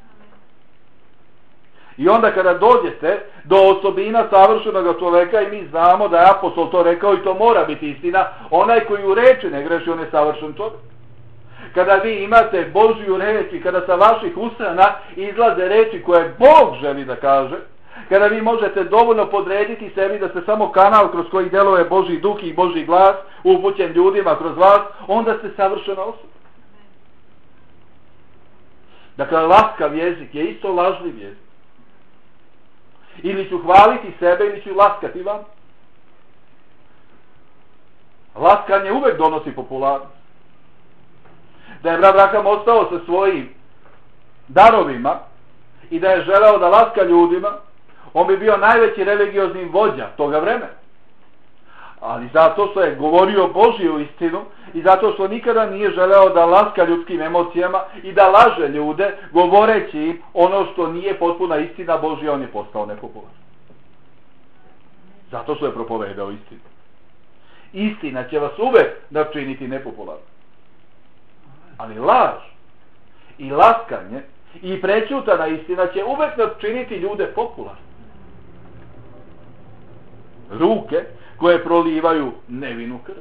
I onda kada dođete do osobina savršenog čovjeka i mi znamo da je apostol to rekao i to mora biti istina, onaj koji u reči ne greši, on je savršen čovjek. Kada vi imate Božju reč i kada sa vaših usana izlaze reči koje Bog želi da kaže, kada vi možete dovoljno podrediti sebi da ste samo kanal kroz koji deluje Božji duh i Božji glas upućen ljudima kroz vas, onda ste savršena osoba. Dakle, laskav jezik je isto lažljiv jezik. Ili ću hvaliti sebe ili ću laskati vam. Laskanje uvek donosi popularnost. Da je brat Branham ostao sa svojim darovima i da je želeo da laska ljudima, on bi bio najveći religiozni vođa toga vremena. ali zato što je govorio Božju istinu i zato što nikada nije želeo da laska ljudskim emocijama i da laže ljude, govoreći im ono što nije potpuna istina Božja, on je postao nepopularan. Zato što je propovedao istinu. Istina će vas uvek načiniti nepopularno. Ali laž i laskanje i prećutana istina će uvek načiniti ljude popularno. Ruke koje prolivaju nevinu krv.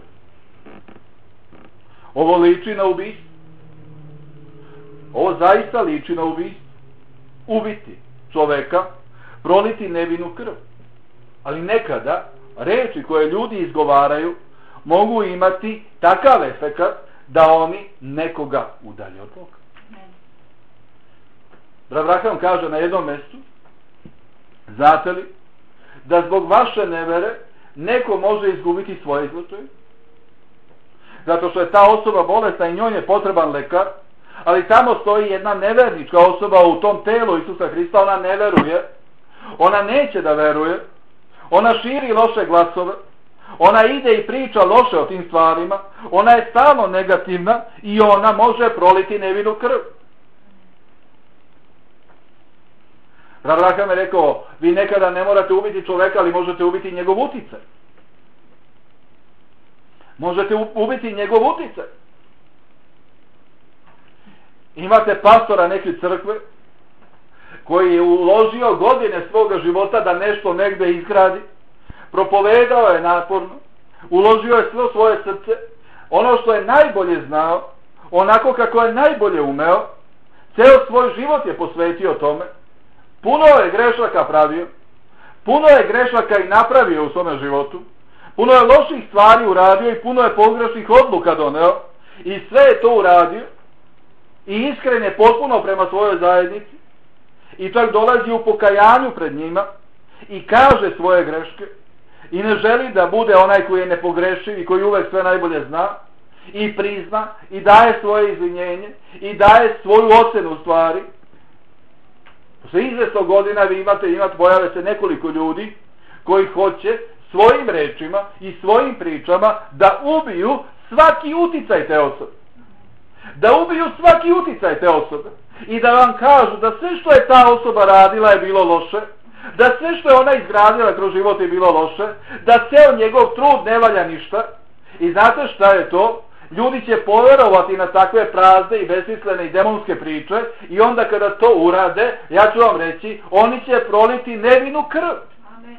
Ovo liči na ubistvo. Ovo zaista liči na ubistvo. Ubiti čoveka, proliti nevinu krv. Ali nekada reči koje ljudi izgovaraju mogu imati takav efekat da oni nekoga udalje od Boga. Abraham kaže na jednom mjestu, znate li da zbog vaše nevere neko može izgubiti svoje izlučaje? Zato što je ta osoba bolesna i njoj je potreban lekar, ali tamo stoji jedna nevernička osoba u tom telu Isusa Hrista, ona ne veruje, ona neće da veruje, ona širi loše glasove, ona ide i priča loše o tim stvarima, ona je stalno negativna i ona može proliti nevinu krv. Abraham je rekao, vi nekada ne morate ubiti čoveka, ali možete ubiti njegov uticaj. Možete ubiti njegov uticaj. Imate pastora neke crkve koji je uložio godine svoga života da nešto negde izgradi, propovedao je naporno, uložio je sve svoje srce, ono što je najbolje znao, onako kako je najbolje umeo, ceo svoj život je posvetio tome, puno je grešaka pravio, puno je grešaka i napravio u svome životu, puno je loših stvari uradio i puno je pogrešnih odluka doneo i sve je to uradio i iskren je potpuno prema svojoj zajednici i čak dolazi u pokajanju pred njima i kaže svoje greške i ne želi da bude onaj koji je nepogrešiv i koji uvek sve najbolje zna i prizna i daje svoje izvinjenje i daje svoju ocenu stvari. Posle izvesno godina vi imate, imate, pojave se nekoliko ljudi koji hoće svojim rečima i svojim pričama da ubiju svaki uticaj te osobe. Da ubiju svaki uticaj te osobe. I da vam kažu da sve što je ta osoba radila je bilo loše, da sve što je ona izgradila kroz život je bilo loše, da ceo njegov trud ne valja ništa. I znate šta je to? Ljudi će poverovati na takve prazne i besmislene i demonske priče i onda kada to urade, ja ću vam reći, oni će proliti nevinu krv. Amen.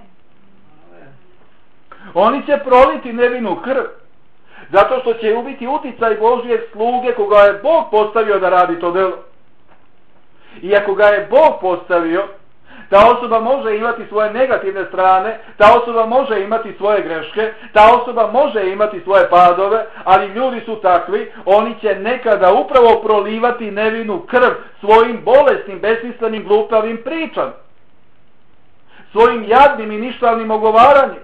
Oni će proliti nevinu krv. Zato što će ubiti uticaj Božijeg sluge koga je Bog postavio da radi to delo. I ako ga je Bog postavio, ta osoba može imati svoje negativne strane, ta osoba može imati svoje greške, ta osoba može imati svoje padove, ali ljudi su takvi, oni će nekada upravo prolivati nevinu krv svojim bolesnim, besmislenim, glupavim pričama, svojim jadnim i ništavnim ogovaranjem,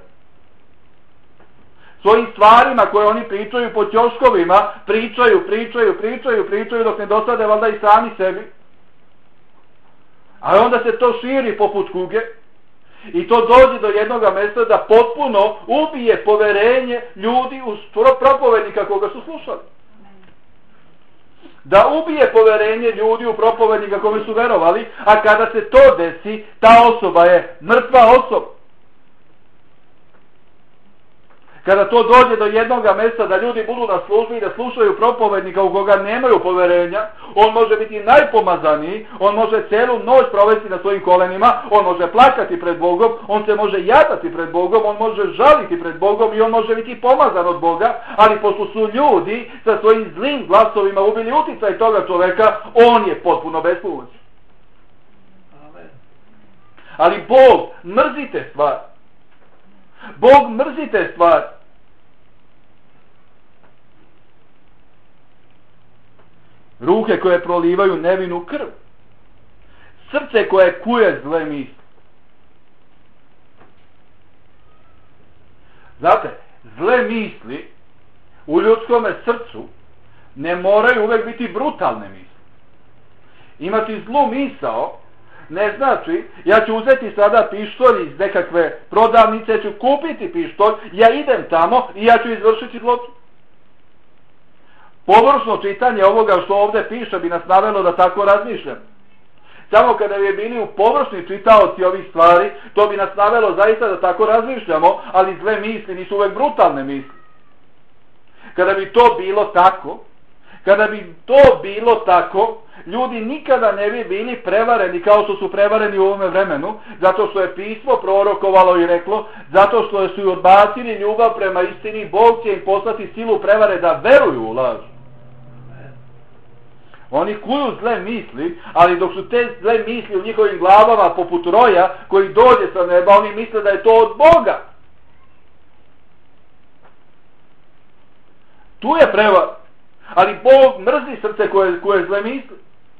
svojim stvarima koje oni pričaju po ćoškovima, pričaju, pričaju, pričaju, pričaju dok ne dosade valjda i sami sebi. A onda se to širi poput kuge i to dođe do jednoga mjesta da potpuno ubije poverenje ljudi u propovednika koga su slušali. Da ubije poverenje ljudi u propovednika kome su verovali, a kada se to desi, ta osoba je mrtva osoba. Kada to dođe do jednoga mjesta da ljudi budu na službi i da slušaju propovednika u koga nemaju poverenja, on može biti najpomazaniji, on može celu noć provesti na svojim kolenima, on može plakati pred Bogom, on se može jadati pred Bogom, on može žaliti pred Bogom i on može biti pomazan od Boga, ali pošto su ljudi sa svojim zlim glasovima ubili uticaj toga čoveka, on je potpuno bespomoćan. Ali Bog mrzi te stvari. Bog mrzi te stvari. Ruke koje prolivaju nevinu krv. Srce koje kuje zle misli. Znate, zle misli u ljudskome srcu ne moraju uvek biti brutalne misli. Imati zlu misao ne znači ja ću uzeti sada pištolj iz nekakve prodavnice, ću kupiti pištolj, ja idem tamo i ja ću izvršiti zločin. Površno čitanje ovoga što ovdje piše bi nas navelo da tako razmišljamo. Samo kada bi bili u površni čitaoci ovih stvari, to bi nas navelo zaista da tako razmišljamo, ali zle misli nisu uvek brutalne misli. Kada bi to bilo tako, kada bi to bilo tako, ljudi nikada ne bi bili prevareni kao što su prevareni u ovome vremenu, zato što je pismo prorokovalo i reklo, zato što su odbacili ljubav prema istini, Bog će im poslati silu prevare da veruju u laž. Oni kuju zle misli, ali dok su te zle misli u njihovim glavama poput roja koji dođe sa neba, oni misle da je to od Boga. Tu je prevar. Ali Bog mrzi srce koje, koje zle misli.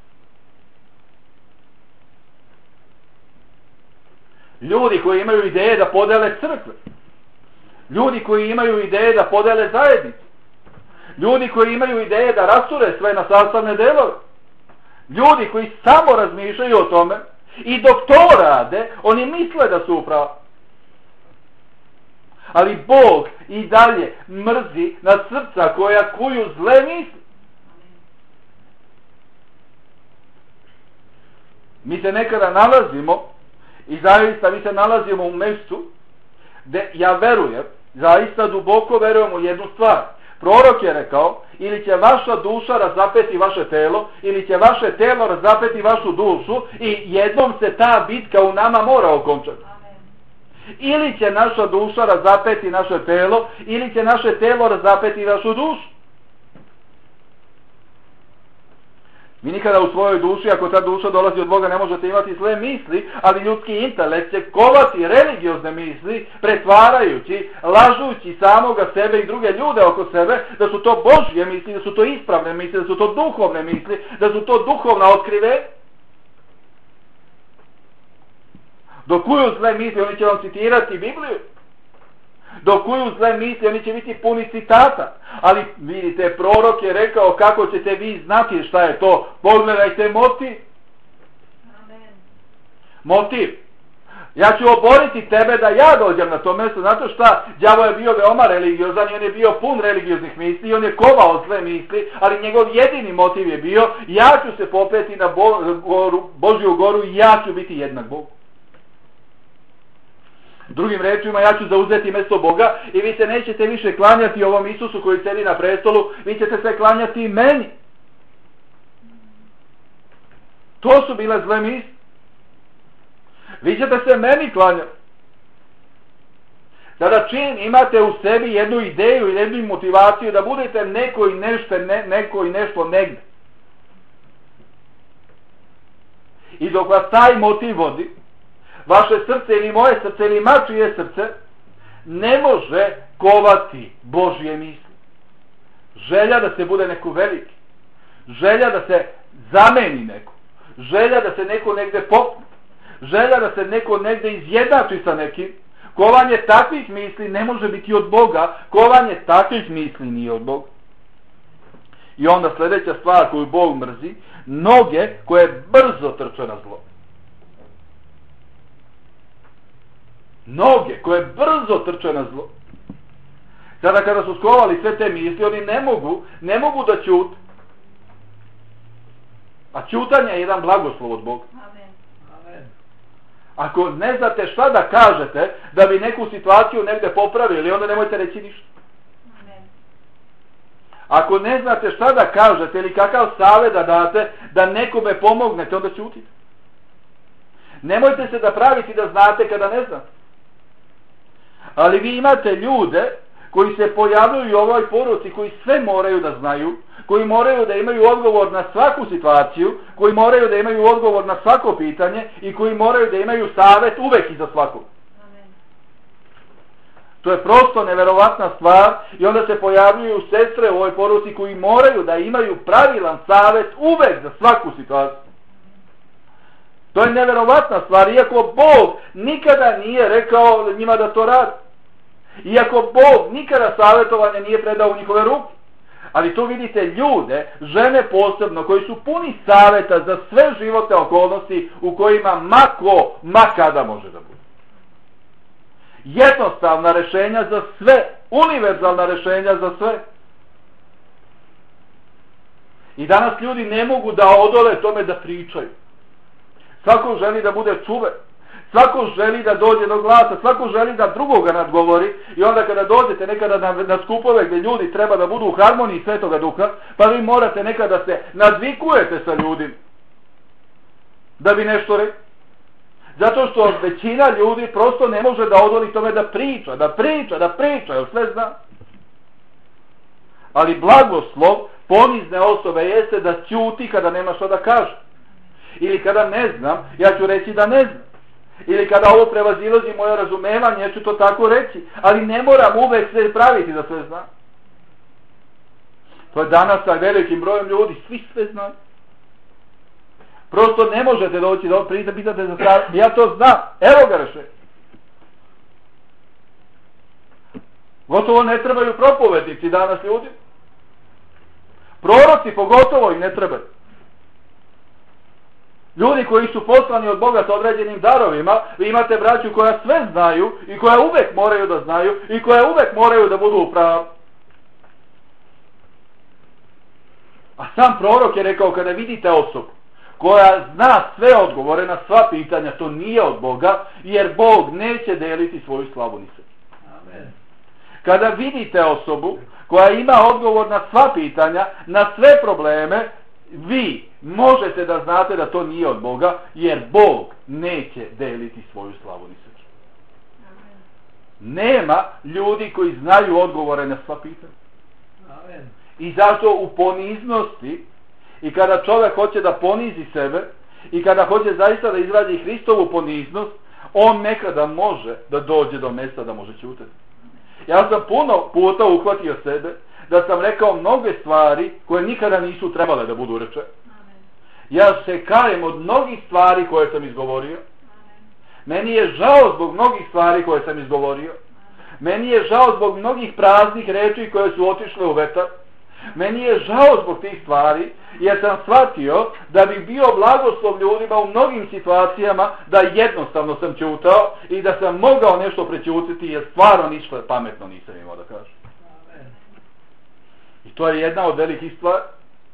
Ljudi koji imaju ideje da podele crkve. Ljudi koji imaju ideje da podele zajednicu. Ljudi koji imaju ideje da rasture sve na sastavne delove. Ljudi koji samo razmišljaju o tome i dok to rade, oni misle da su upravo. Ali Bog i dalje mrzi na srca koja kuju zle misli. Mi se nekada nalazimo i zaista mi se nalazimo u mjestu gdje ja verujem, zaista duboko verujem u jednu stvar. Prorok je rekao, ili će vaša duša razapeti vaše telo, ili će vaše telo razapeti vašu dušu i jednom se ta bitka u nama mora okončati. Ili će naša duša razapeti naše telo, ili će naše telo razapeti našu dušu. Vi nikada u svojoj duši, ako ta duša dolazi od Boga, ne možete imati zle misli, ali ljudski intelekt će kovati religiozne misli, pretvarajući, lažući samoga sebe i druge ljude oko sebe, da su to Božje misli, da su to ispravne misli, da su to duhovne misli, da su to duhovna otkrive. Dok kuju zle misli, oni će vam citirati Bibliju. Dok kuju zle misli, oni će biti puni citata. Ali vidite, prorok je rekao kako ćete vi znati šta je to. Pogledajte motiv. Amen. Motiv. Ja ću oboriti tebe da ja dođem na to mjesto. Znate šta? Đavo je bio veoma religiozan i on je bio pun religioznih misli i on je kovao zle misli, ali njegov jedini motiv je bio ja ću se popeti na Bo, goru, Božju goru i ja ću biti jednak Bogu. Drugim rečima, ja ću zauzeti mjesto Boga i vi se nećete više klanjati ovom Isusu koji sedi na prestolu, vi ćete se klanjati meni. To su bile zle misli. Vi ćete se meni klanjati. Sada čim imate u sebi jednu ideju i jednu motivaciju da budete neko i nešto, ne, neko i nešto negdje. I dok vas taj motiv vodi, vaše srce ili moje srce ili mačije srce ne može kovati Božje misli. Želja da se bude neko veliki. Želja da se zameni neko. Želja da se neko negde popne. Želja da se neko negde izjednači sa nekim. Kovanje takvih misli ne može biti od Boga. Kovanje takvih misli nije od Boga. I onda sljedeća stvar koju Bog mrzi, noge koje brzo trče na zlo. Noge koje brzo trče na zlo. Sada kada su skovali sve te misli, oni ne mogu, ne mogu da ćute. A ćutanje je jedan blagoslov od Boga. Amen. Amen. Ako ne znate šta da kažete da bi neku situaciju negde popravili, onda nemojte reći ništa. Amen. Ako ne znate šta da kažete ili kakav savjet da date da nekome pomognete, onda ćutite. Nemojte se da praviti da znate kada ne znate. Ali vi imate ljude koji se pojavljuju u ovoj poruci, koji sve moraju da znaju, koji moraju da imaju odgovor na svaku situaciju, koji moraju da imaju odgovor na svako pitanje i koji moraju da imaju savjet uvek i za svakog. Amen. To je prosto neverovatna stvar i onda se pojavljuju sestre u ovoj poruci koji moraju da imaju pravilan savjet uvek za svaku situaciju. To je neverovatna stvar, iako Bog nikada nije rekao njima da to radi. Iako Bog nikada savjetovanje nije predao u njihove ruke. Ali tu vidite ljude, žene posebno, koji su puni savjeta za sve životne okolnosti u kojima ma ko, ma kada može da bude. Jednostavna rješenja za sve, univerzalna rješenja za sve. I danas ljudi ne mogu da odole tome da pričaju. Svako želi da bude čuven. Svako želi da dođe do glasa, svako želi da drugoga nadgovori i onda kada dođete nekada na, na skupove gdje ljudi treba da budu u harmoniji Svetoga Duha, pa vi morate nekada se nadvikujete sa ljudima da bi nešto rekli. Zato što većina ljudi prosto ne može da odoli tome da priča, da priča, da priča, jer sve zna. Ali blagoslov ponizne osobe jeste da ćuti kada nema što da kaže. Ili kada ne znam, ja ću reći da ne znam. Ili kada ovo prevazilazi moje razumevanje, ja ću to tako reći. Ali ne moram uvek sve praviti da sve znam. To je danas sa velikim brojem ljudi, svi sve znaju. Prosto ne možete doći da pitate za stranu, ja to znam, evo ga rešenje. Gotovo ne trebaju propovednici danas ljudi. Proroci pogotovo im ne trebaju. Ljudi koji su poslani od Boga sa određenim darovima, vi imate braću koja sve znaju i koja uvek moraju da znaju i koja uvek moraju da budu u pravu. A sam prorok je rekao, kada vidite osobu koja zna sve odgovore na sva pitanja, to nije od Boga, jer Bog neće deliti svoju slavu ni sebi. Amen. Kada vidite osobu koja ima odgovor na sva pitanja, na sve probleme, vi možete da znate da to nije od Boga, jer Bog neće deliti svoju slavu ni sebi. Nema ljudi koji znaju odgovore na sva pitanja. Amen. I zato u poniznosti, i kada čovjek hoće da ponizi sebe, i kada hoće zaista da izradi Hristovu poniznost, on nekada može da dođe do mjesta da može ćutati. Ja sam puno puta uhvatio sebe da sam rekao mnoge stvari koje nikada nisu trebale da budu rečene. Ja se kajem od mnogih stvari koje sam izgovorio. Meni je žao zbog mnogih stvari koje sam izgovorio. Meni je žao zbog mnogih praznih reči koje su otišle u vetar. Meni je žao zbog tih stvari, jer sam shvatio da bi bio blagoslov ljudima u mnogim situacijama, da jednostavno sam ćutao i da sam mogao nešto prećutiti, jer stvarno ništa pametno nisam imao da kažem. I to je jedna od velikih stvari.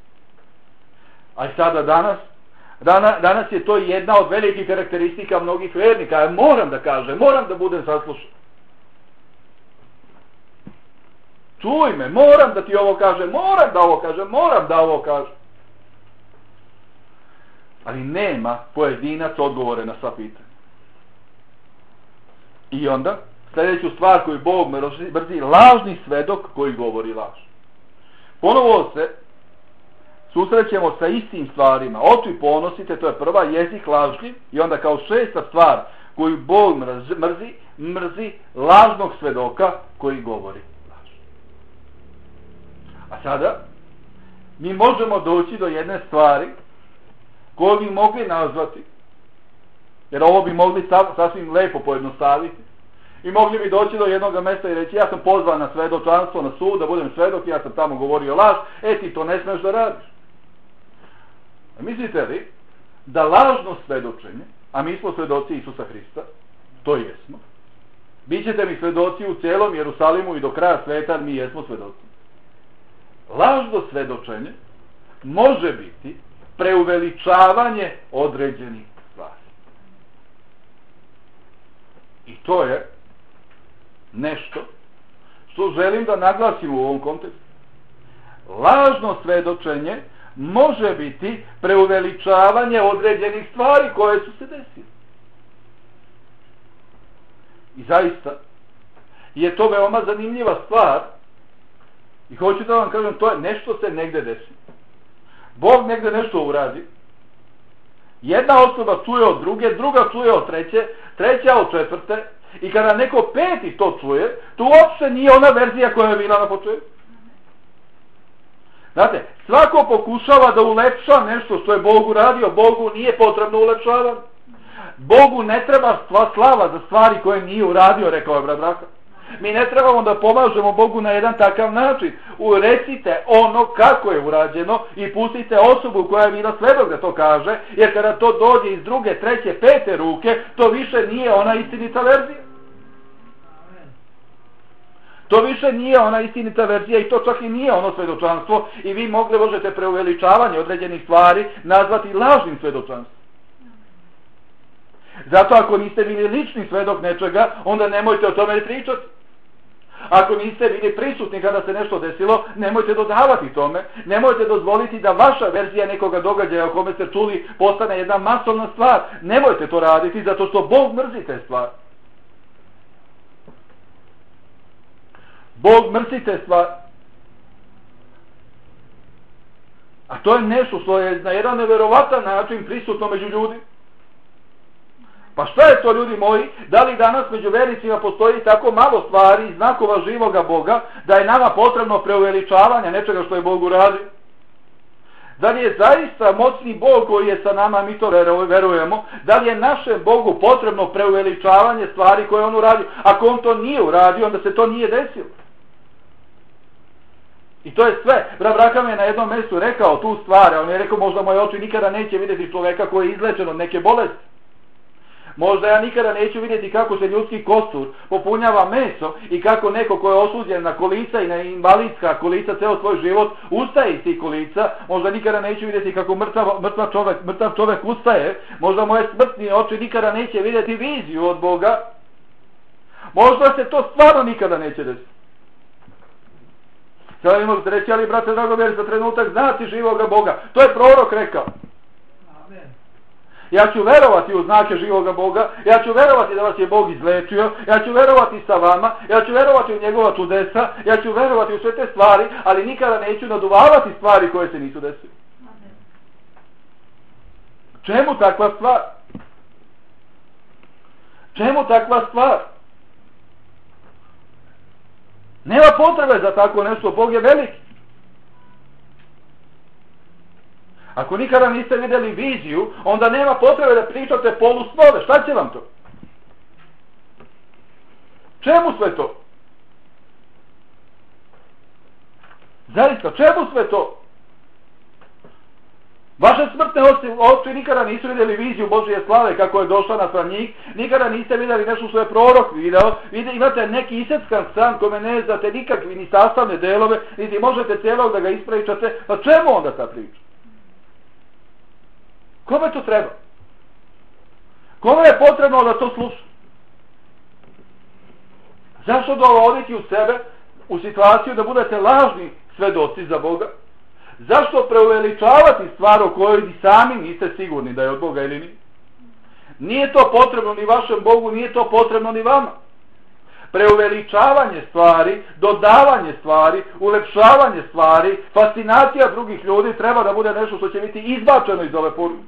A i sada danas, dana, danas je to jedna od velikih karakteristika mnogih vernika. Ja moram da kažem, moram da budem saslušan. Čuj me, moram da ti ovo kažem, moram da ovo kažem, moram da ovo kažem. Ali nema pojedinac odgovore na sva pitanja. I onda, sljedeću stvar koju Bog mrzi, lažni svedok koji govori laž. Ponovo se susrećemo sa istim stvarima. Oči ponosite, to je prva, jezik lažljiv, i onda kao šesta stvar koju Bog mrzi, mrzi lažnog svedoka koji govori. A sada, mi možemo doći do jedne stvari koju bi mogli nazvati, jer ovo bi mogli sasvim lepo pojednostaviti, i mogli bi doći do jednog mjesta i reći, ja sam pozvan na svedočanstvo, na sud, da budem svedok, ja sam tamo govorio laž, e ti to ne smeš da radiš. A mislite li da lažno svedočenje, a mi smo svedoci Isusa Hrista, to jesmo, bit ćete mi svedoci u cijelom Jerusalimu i do kraja sveta, mi jesmo svedoci. Lažno svedočenje može biti preuveličavanje određenih stvari. I to je nešto što želim da naglasim u ovom kontekstu. Lažno svedočenje može biti preuveličavanje određenih stvari koje su se desile. I zaista je to veoma zanimljiva stvar. I hoću da vam kažem, to je nešto se negde desi. Bog negde nešto uradi. Jedna osoba čuje od druge, druga čuje od treće, treća od četvrte. I kada neko peti to čuje, to uopšte nije ona verzija koja je bila na početku. Znate, svako pokušava da ulepša nešto što je Bog uradio. Bogu nije potrebno ulepšavati. Bogu ne treba slava za stvari koje nije uradio, rekao je brat Raka. Mi ne trebamo da pomažemo Bogu na jedan takav način. Urecite ono kako je urađeno i pustite osobu koja je bila svedok da to kaže, jer kada to dođe iz druge, treće, pete ruke, to više nije ona istinita verzija. To više nije ona istinita verzija i to čak i nije ono svedočanstvo i vi mogli možete preuveličavanje određenih stvari nazvati lažnim svedočanstvom. Zato ako niste bili lični svedok nečega, onda nemojte o tome pričati. Ako niste bili prisutni kada se nešto desilo, nemojte dodavati tome. Nemojte dozvoliti da vaša verzija nekoga događaja o kome ste čuli postane jedna masovna stvar. Nemojte to raditi zato što Bog mrzi te stvari. Bog mrzi te stvari. A to je nešto što je na jedan neverovatan način prisutno među ljudima. Pa šta je to, ljudi moji? Da li danas među vernicima postoji tako malo stvari i znakova živoga Boga da je nama potrebno preuveličavanje nečega što je Bog uradio? Da li je zaista moćni Bog koji je sa nama, mi to verujemo, da li je našem Bogu potrebno preuveličavanje stvari koje on uradio? Ako on to nije uradio, onda se to nije desilo. I to je sve. Brat Braham je na jednom mjestu rekao tu stvar, a on je rekao možda moje oči nikada neće vidjeti čoveka koji je izlečen od neke bolesti. Možda ja nikada neću vidjeti kako se ljudski kostur popunjava meso i kako neko ko je osuđen na kolica i na invalidska kolica ceo svoj život ustaje iz tih kolica. Možda nikada neću vidjeti kako mrtav, mrtav, čovjek, mrtav čovjek ustaje. Možda moje smrtni oči nikada neće vidjeti viziju od Boga. Možda se to stvarno nikada neće desiti. Sada vi možete reći, ali brate Dragomir, za trenutak znati živoga Boga. To je prorok rekao. Ja ću verovati u znake živoga Boga, ja ću verovati da vas je Bog izlečio, ja ću verovati sa vama, ja ću verovati u njegova čudesa, ja ću verovati u sve te stvari, ali nikada neću naduvavati stvari koje se nisu desile. Čemu takva stvar? Čemu takva stvar? Nema potrebe za tako nešto, Bog je veliki. Ako nikada niste vidjeli viziju, onda nema potrebe da pričate polusnove. Šta će vam to? Čemu sve to? Zaista, čemu sve to? Vaše smrtne oči nikada nisu vidjeli viziju Božije slave kako je došla naspram njih, nikada niste vidjeli nešto što je prorok video, imate neki iseckan san kome ne znate nikakvi ni sastavne delove, niti možete cijelog da ga ispričate, pa čemu onda ta priča? Kome to treba? Kome je potrebno da to sluša? Zašto dovoditi u sebe u situaciju da budete lažni svedoci za Boga? Zašto preuveličavati stvar o kojoj ni sami niste sigurni da je od Boga ili nije? Nije to potrebno ni vašem Bogu, nije to potrebno ni vama. Preuveličavanje stvari, dodavanje stvari, ulepšavanje stvari, fascinacija drugih ljudi treba da bude nešto što će biti izbačeno iz ove poruke.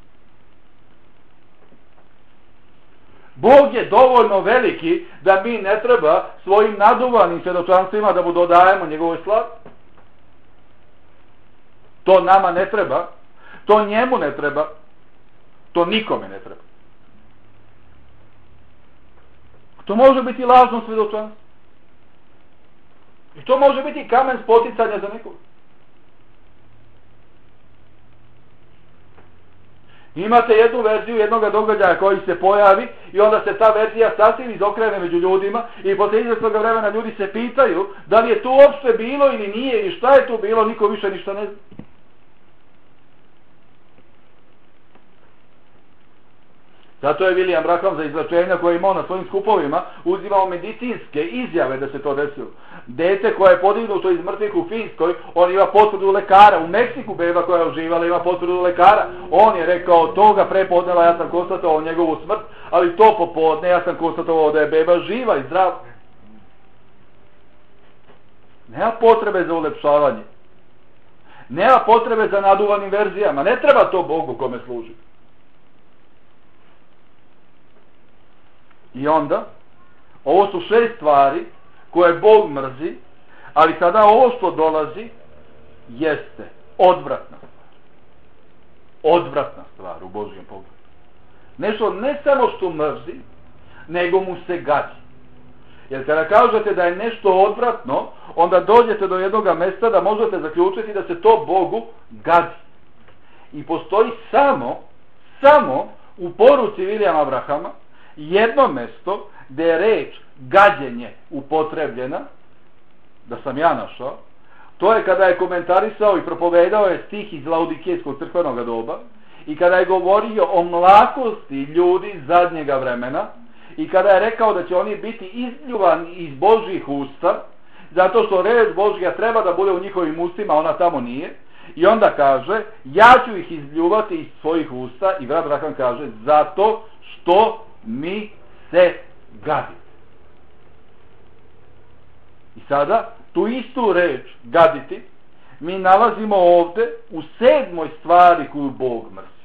Bog je dovoljno veliki da mi ne treba svojim naduvanim svjedočanstvima da mu dodajemo njegovoj slavi. To nama ne treba, to njemu ne treba, to nikome ne treba. To može biti lažno svjedočanstvo. I to može biti kamen spoticanja za nekog. Imate jednu verziju jednog događaja koji se pojavi i onda se ta verzija sasvim izokrene među ljudima i posle izvjesnog vremena ljudi se pitaju da li je tu uopšte bilo ili nije i šta je tu bilo, niko više ništa ne zna. Zato je William Braham za izlečenja koje je imao na svojim skupovima uzimao medicinske izjave da se to desilo. Dete koje je podignuto iz mrtvih u Finskoj, on ima potvrdu lekara. U Meksiku beba koja je uživala ima potvrdu lekara. On je rekao toga prepodneva ja sam konstatovao njegovu smrt, ali to popodne ja sam konstatovao da je beba živa i zdrava. Nema potrebe za ulepšavanje. Nema potrebe za naduvanim verzijama. Ne treba to Bogu kome služi. I onda, ovo su šest stvari koje Bog mrzi, ali sada ovo što dolazi jeste odvratna stvar. Odvratna stvar u Božjem pogledu. Nešto ne samo što mrzi, nego mu se gađi. Jer kada kažete da je nešto odvratno, onda dođete do jednog mjesta da možete zaključiti da se to Bogu gadi. I postoji samo, samo u poruci Vilijama Abrahama jedno mjesto gdje je reč gađenje upotrebljena, da sam ja našao. To je kada je komentarisao i propovedao je stih iz Laodikejskog crkvenog doba i kada je govorio o mlakosti ljudi zadnjega vremena i kada je rekao da će oni biti izljuvani iz Božjih usta, zato što reč Božja treba da bude u njihovim ustima, ona tamo nije. I onda kaže, ja ću ih izljuvati iz svojih usta, i brat Rahman kaže, zato što mi se gadi. I sada, tu istu reč, gaditi, mi nalazimo ovdje u sedmoj stvari koju Bog mrzi.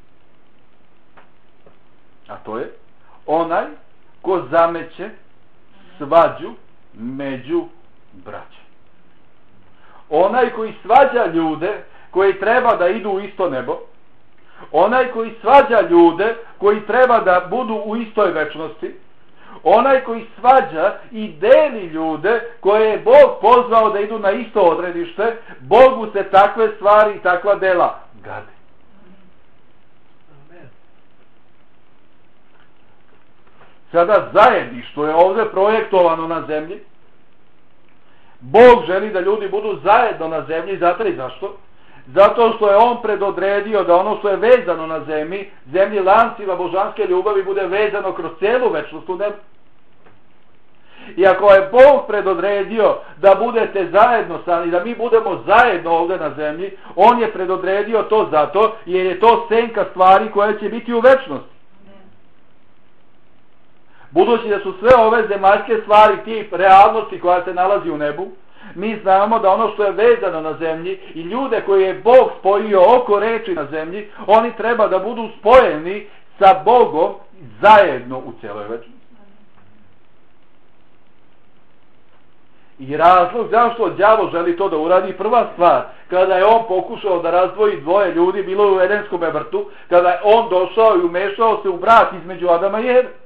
A to je onaj ko zameće svađu među braćom. Onaj koji svađa ljude koji treba da idu u isto nebo. Onaj koji svađa ljude koji treba da budu u istoj večnosti. Onaj koji svađa i deli ljude koje je Bog pozvao da idu na isto odredište, Bogu se takve stvari i takva dela gade. Sada zajedništvo je ovdje projektovano na zemlji. Bog želi da ljudi budu zajedno na zemlji, zato i zašto? Zato što je on predodredio da ono što je vezano na zemlji, zemlji lancima božanske ljubavi, bude vezano kroz cijelu večnost u nebu. I ako je Bog predodredio da budete zajedno sami, da mi budemo zajedno ovdje na zemlji, on je predodredio to zato jer je to senka stvari koje će biti u večnosti. Budući da su sve ove zemaljske stvari tip realnosti koja se nalazi u nebu, mi znamo da ono što je vezano na zemlji i ljude koje je Bog spojio oko reči na zemlji, oni treba da budu spojeni sa Bogom zajedno u cijeloj večnosti. I razlog zašto đavo želi to da uradi, prva stvar, kada je on pokušao da razdvoji dvoje ljudi, bilo je u Edenskom vrtu, kada je on došao i umešao se u brak između Adama i Eve.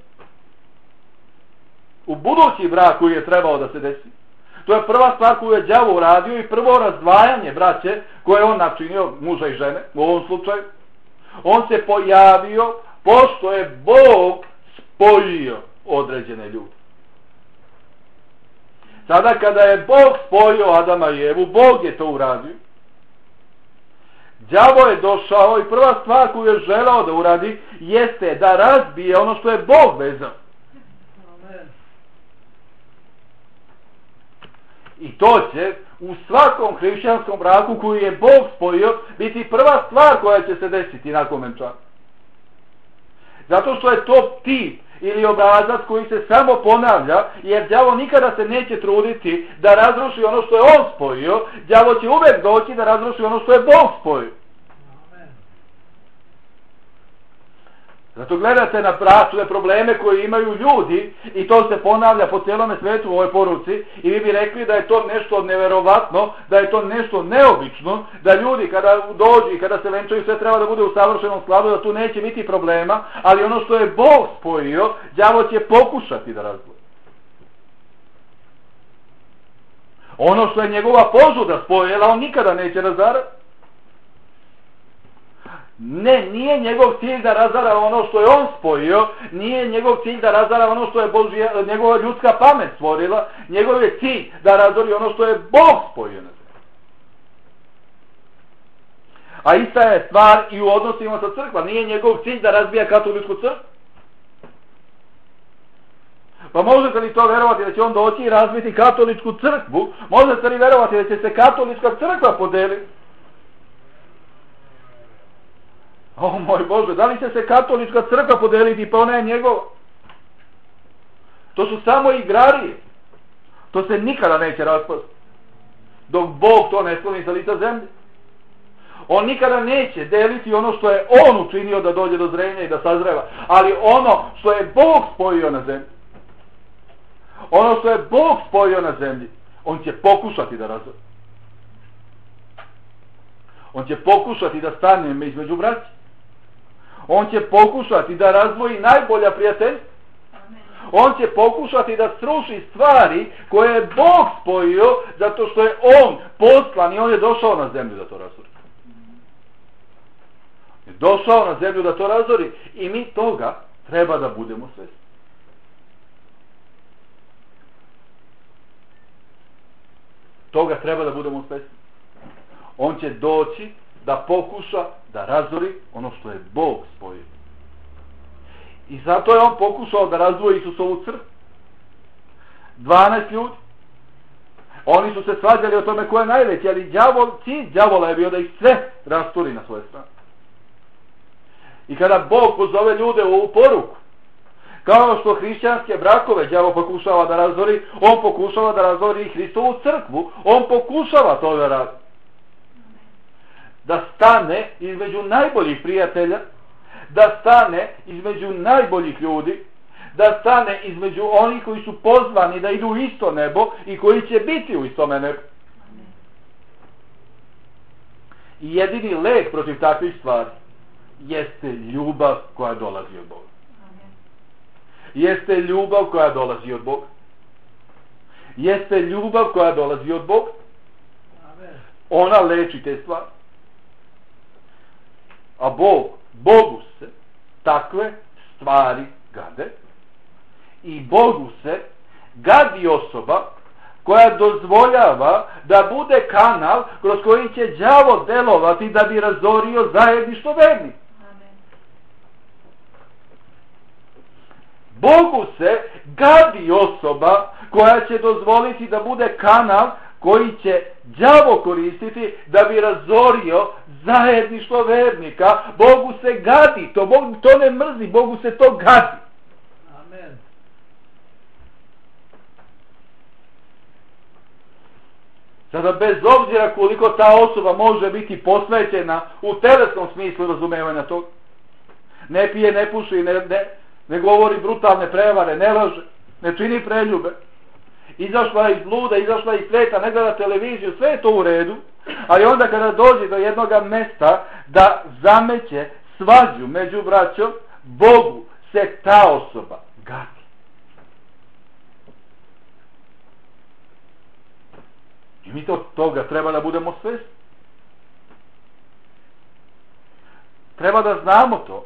U budući brak koji je trebao da se desi. To je prva stvar koju je đavo uradio i prvo razdvajanje braće koje je on načinio, muža i žene u ovom slučaju. On se pojavio pošto je Bog spojio određene ljude. Sada kada je Bog spojio Adama i Evu, Bog je to uradio. Đavo je došao i prva stvar koju je želao da uradi jeste da razbije ono što je Bog vezao. I to će u svakom hrišćanskom braku koji je Bog spojio biti prva stvar koja će se desiti nakon venčanja. Zato što je to tip ili obrazac koji se samo ponavlja, jer đavo nikada se neće truditi da razruši ono što je on spojio, đavo će uvek doći da razruši ono što je Bog spojio. Zato gledate na bračne probleme koje imaju ljudi i to se ponavlja po cijelome svetu u ovoj poruci i vi bi rekli da je to nešto neverovatno, da je to nešto neobično, da ljudi kada dođu i kada se venčaju sve treba da bude u savršenom skladu, da tu neće biti problema, ali ono što je Bog spojio, đavo će pokušati da razdvoji. Ono što je njegova požuda spojila, on nikada neće razarati. Ne, nije njegov cilj da razara ono što je on spojio, nije njegov cilj da razara ono što je Božja, njegova ljudska pamet stvorila, njegov je cilj da razori ono što je Bog spojio na zemlji. A ista je stvar i u odnosima sa crkvom, nije njegov cilj da razbija katoličku crkvu. Pa možete li to verovati da će on doći i razbiti katoličku crkvu? Možete li verovati da će se katolička crkva podeliti? O moj Bože, da li će se katolička crkva podeliti, pa ona je njegova? To su samo igrarije. To se nikada neće raspasti. Dok Bog to ne skloni sa lica zemlje. On nikada neće deliti ono što je on učinio da dođe do zrenja i da sazreva. Ali ono što je Bog spojio na zemlji. Ono što je Bog spojio na zemlji, on će pokušati da razvoj. On će pokušati da stane između braća. On će pokušati da razvoji najbolja prijateljstva. On će pokušati da sruši stvari koje je Bog spojio, zato što je on poslan i on je došao na zemlju da to razori. Je došao na zemlju da to razori i mi toga treba da budemo svjesni. Toga treba da budemo svjesni. On će doći da pokuša da razori ono što je Bog spojio. I zato je on pokušao da razdvoji Isusovu crkvu. dvanaest ljudi. Oni su se svađali o tome ko je najveći, ali đavol, cilj đavola je bio da ih sve rasturi na svoje strane. I kada Bog pozove ljude u ovu poruku, kao što hrišćanske brakove đavo pokušava da razori, on pokušava da razori i Hristovu crkvu, on pokušava to da radi. Da stane između najboljih prijatelja, da stane između najboljih ljudi, da stane između onih koji su pozvani da idu u isto nebo i koji će biti u istome nebu. I jedini lek protiv takvih stvari jeste ljubav koja dolazi od Boga. Jeste ljubav koja dolazi od Boga. Jeste ljubav koja dolazi od Boga. Ona leči te stvari. A Bog, Bogu se takve stvari gade i Bogu se gadi osoba koja dozvoljava da bude kanal kroz koji će đavo delovati da bi razorio zajedništvo vernika. Bogu se gadi osoba koja će dozvoliti da bude kanal koji će đavo koristiti da bi razorio zajedništvo vernika. Bogu se gadi, to, Bog, to ne mrzi, Bogu se to gadi. Amen. Sada bez obzira koliko ta osoba može biti posvećena u telesnom smislu razumevanja tog, ne pije, ne puši, ne, ne, ne govori brutalne prevare, ne laže, ne čini preljube, izašla iz luda, izašla iz sveta, ne gleda televiziju, sve je to u redu, ali onda kada dođe do jednoga mesta da zameće svađu među braćom, Bogu se ta osoba gadi. I mi to toga treba da budemo svjesni. Treba da znamo to.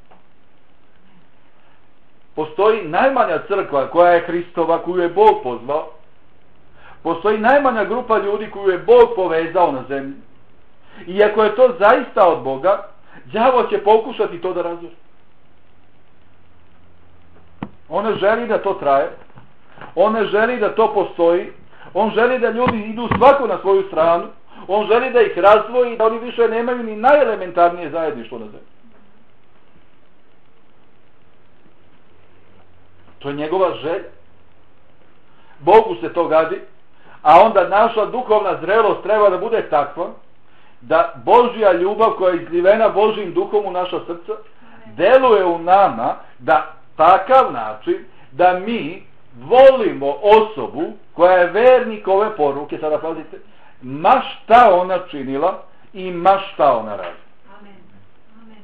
Postoji najmanja crkva koja je Hristova, koju je Bog pozvao. Postoji najmanja grupa ljudi koju je Bog povezao na zemlji. I ako je to zaista od Boga, đavo će pokušati to da razori. On ne želi da to traje. On ne želi da to postoji. On želi da ljudi idu svako na svoju stranu. On želi da ih razdvoji, da oni više nemaju ni najelementarnije zajedništvo na zemlji. To je njegova želja. Bogu se to gadi, a onda naša duhovna zrelost treba da bude takva da Božja ljubav koja je izlivena Božjim duhom u naša srca deluje u nama da takav način da mi volimo osobu koja je vernik ove poruke, sada pazite, ma šta ona činila i ma šta ona radi. Amen. Amen.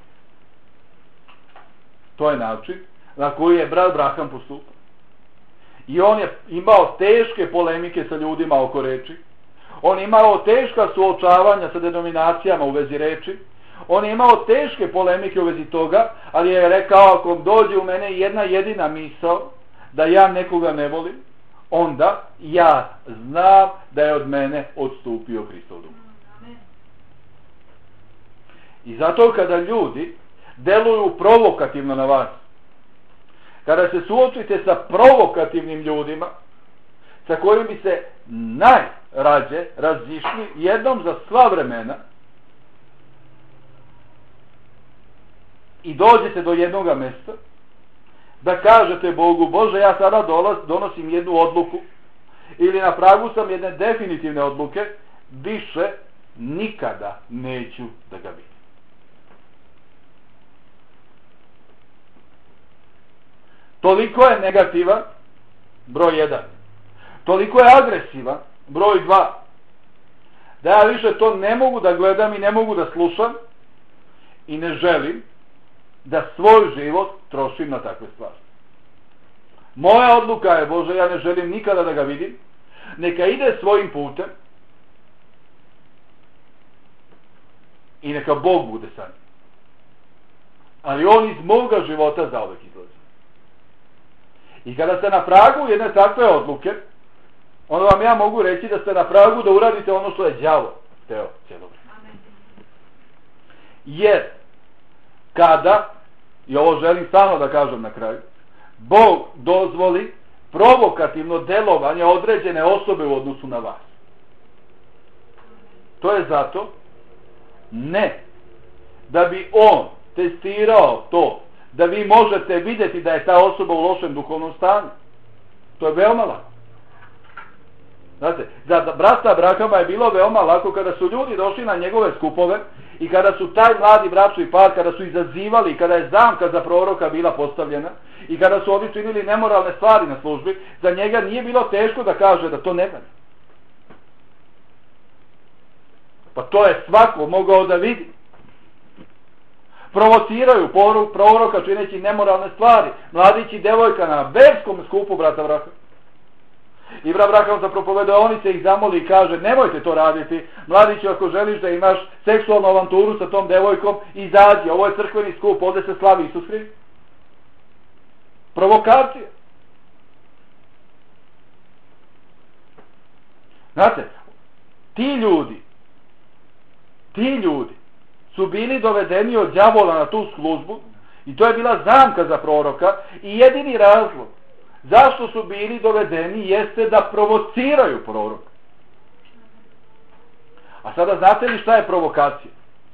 To je način na koji je brat Braham postupao. I on je imao teške polemike sa ljudima oko reči. On je imao teška suočavanja sa denominacijama u vezi reči. On je imao teške polemike u vezi toga, ali je rekao, ako dođe u mene jedna jedina misao da ja nekoga ne volim, onda ja znam da je od mene odstupio Hristov duh. I zato kada ljudi deluju provokativno na vas, kada se suočite sa provokativnim ljudima, sa kojim bi se najrađe razišli jednom za sva vremena, i dođete do jednoga mjesta, da kažete Bogu, Bože, ja sada dolaz, donosim jednu odluku, ili na pragu sam jedne definitivne odluke, više nikada neću da ga vidim. Toliko je negativan, broj jedan. Toliko je agresivan, broj dva. Da ja više to ne mogu da gledam i ne mogu da slušam i ne želim da svoj život trošim na takve stvari. Moja odluka je, Bože, ja ne želim nikada da ga vidim. Neka ide svojim putem. I neka Bog bude sa njim. Ali on iz moga života zauvek izlazi. I kada ste na pragu jedne takve odluke, onda vam ja mogu reći da ste na pragu da uradite ono što je đavo hteo cijelo vrijeme. Jer kada, i ovo želim stalno da kažem na kraju, Bog dozvoli provokativno delovanje određene osobe u odnosu na vas. To je zato ne da bi on testirao to, da vi možete vidjeti da je ta osoba u lošem duhovnom stanju. To je veoma lako. Znate, za brata Abrahama je bilo veoma lako kada su ljudi došli na njegove skupove i kada su taj mladi bračni par, kada su izazivali i kada je zamka za proroka bila postavljena i kada su oni činili nemoralne stvari na službi, za njega nije bilo teško da kaže da to ne valja. Pa to je svako mogao da vidi. Provociraju proroka čineći nemoralne stvari. Mladić i devojka na verskom skupu brata Abrahama. I brat Abraham zapropovedao, oni se ih zamoli i kaže, nemojte to raditi. Mladiću, ako želiš da imaš seksualnu avanturu sa tom devojkom, izađi. Ovo je crkveni skup, ovdje se slavi Isus Hrist. Provokacija. Znate, ti ljudi, ti ljudi su bili dovedeni od đavola na tu službu i to je bila zamka za proroka i jedini razlog zašto su bili dovedeni jeste da provociraju proroka. A sada znate li šta je provokacija?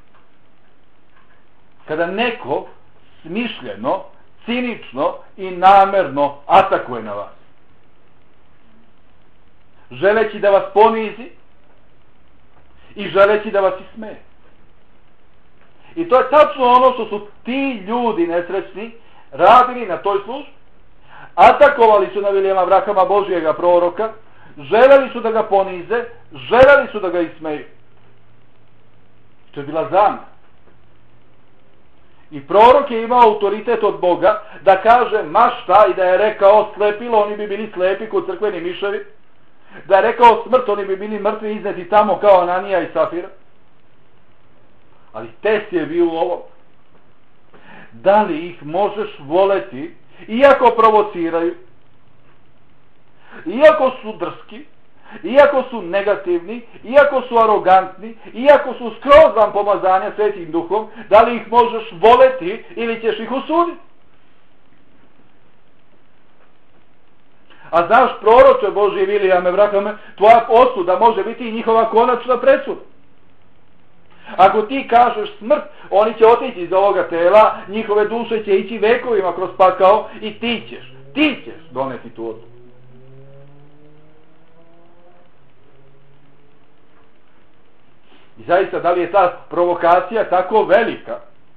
Kada neko smišljeno, cinično i namerno atakuje na vas. Želeći da vas ponizi i želeći da vas ismeje. I to je tačno ono što su ti ljudi nesrećni radili na toj službi. Atakovali su na Vilijama Abrahama, Božijega proroka, želeli su da ga ponize, želeli su da ga ismeju. To je bila zamka. I prorok je imao autoritet od Boga da kaže ma šta i da je rekao slepilo, oni bi bili slepi kod crkveni miševi. Da je rekao smrt, oni bi bili mrtvi izneti tamo kao Ananija i Safira. Ali test je bio u ovom. Da li ih možeš voleti, iako provociraju, iako su drski, iako su negativni, iako su arogantni, iako su skroz van pomazanja Svetim Duhom, da li ih možeš voleti ili ćeš ih osuditi? A znaš, proroče Božji Vilijame Abrahame, tvoja osuda može biti i njihova konačna presuda. Ako ti kažeš smrt, oni će otići iz ovoga tela, njihove duše će ići vekovima kroz pakao i ti ćeš, ti ćeš doneti tu odluku. I zaista, da li je ta provokacija tako velika,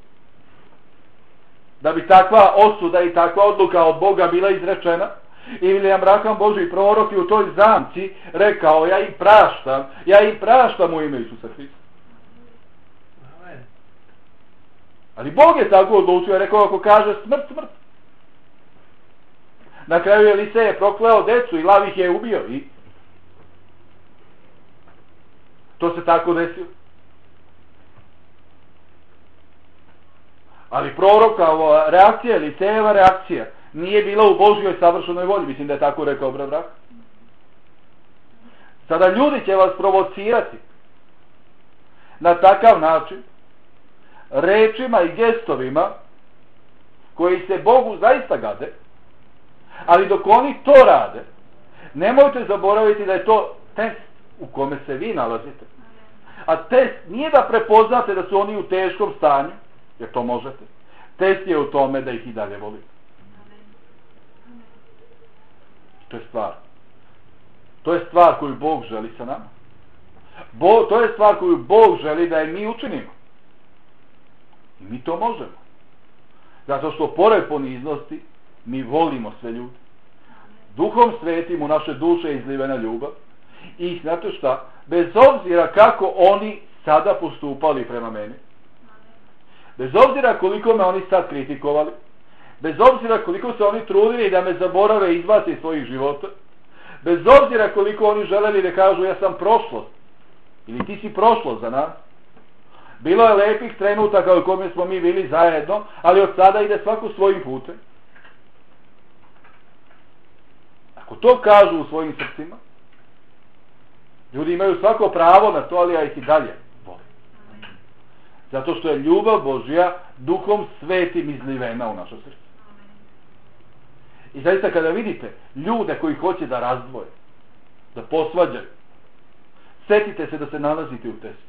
da bi takva osuda i takva odluka od Boga bila izrečena? I Vilijam Abraham, Božji prorok, i u toj zamci rekao, ja im praštam, ja im praštam u ime Isusa Hrista. Ali Bog je tako odlučio, je rekao, ako kaže smrt, smrt. Na kraju Elise je prokleo decu i lav ih je ubio i to se tako desilo. Ali prorokova reakcija, Elisejeva reakcija, nije bila u Božjoj savršenoj volji. Mislim da je tako rekao brat Abraham. Sada ljudi će vas provocirati na takav način, rečima i gestovima koji se Bogu zaista gade, ali dok oni to rade, nemojte zaboraviti da je to test u kome se vi nalazite. A test nije da prepoznate da su oni u teškom stanju, jer to možete. Test je u tome da ih i dalje volite. To je stvar. To je stvar koju Bog želi sa nama. Bo, to je stvar koju Bog želi da je mi učinimo. I mi to možemo. Zato što pored poniznosti mi volimo sve ljude. Duhom Svetim u naše duše je izlivena ljubav. I znate šta? Bez obzira kako oni sada postupali prema meni, bez obzira koliko me oni sad kritikovali, Bez obzira koliko se oni trudili da me zaborave i izbace iz svojih života. Bez obzira koliko oni želeli da kažu ja sam prošlost. Ili ti si prošlost za nas. Bilo je lepih trenutaka u kome smo mi bili zajedno, ali od sada ide svako svojim putem. Ako to kažu u svojim srcima, ljudi imaju svako pravo na to, ali ja ih i dalje volim. Zato što je ljubav Božja duhom svetim izlivena u naše srce. I zaista kada vidite ljude koji hoće da razdvoje, da posvađaju, setite se da se nalazite u testu.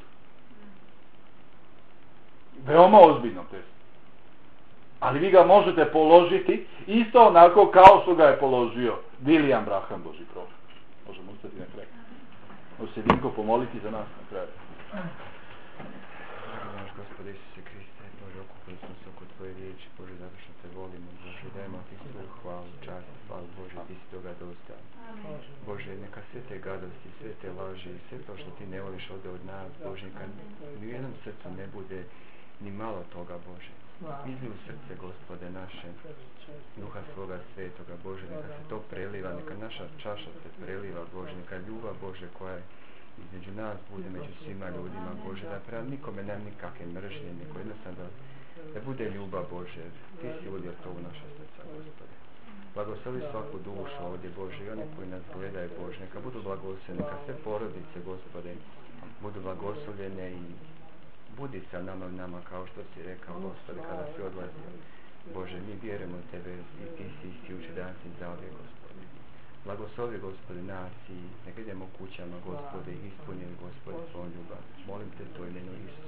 Veoma ozbiljnom testu. Ali vi ga možete položiti isto onako kao što ga je položio William Branham, Božji prorok. Možemo ustati na kraju. Može se Vinko pomoliti za nas na kraju. Naš Gospod Isuse Kriste, Bože, okupili smo se oko Tvoje riječi, Bože, zato što Te volimo, Bože, dajmo Ti svoju hvalu, čast, hvalu, Bože, Ti si toga dosta. Bože, neka sve te gadosti, sve te laži, sve to što Ti ne voliš ode od nas, Bože, neka ni u jednom srcu ne bude ni malo toga, Bože. Izli u srce, Gospode, naše, Duha svoga svetoga, Bože, neka se to preliva, neka naša čaša se preliva, Bože, neka ljubav, Bože, koja je između nas bude među svima ljudima, Bože, da prema nikome nem nikakve mržnje, nego jednostavno da, da bude ljubav, Bože, Ti si ulio to u naša srca, Gospode. Blagoslovi svaku dušu ovdje, Bože, i oni koji nas gledaju, Bože, neka budu blagoslovljene, neka sve porodice, Gospode, budu blagoslovljene i budi sa nama i nama, kao što si rekao, Gospode, kada si odlazio. Bože, mi vjerujemo u Tebe i Ti si isti uči danas i zauvijek, Gospode. Blagoslovi, Gospode, nas i nek idemo kućama, Gospode, i ispunili, Gospode, svojom ljubav. Molim Te, to imenu Isusa.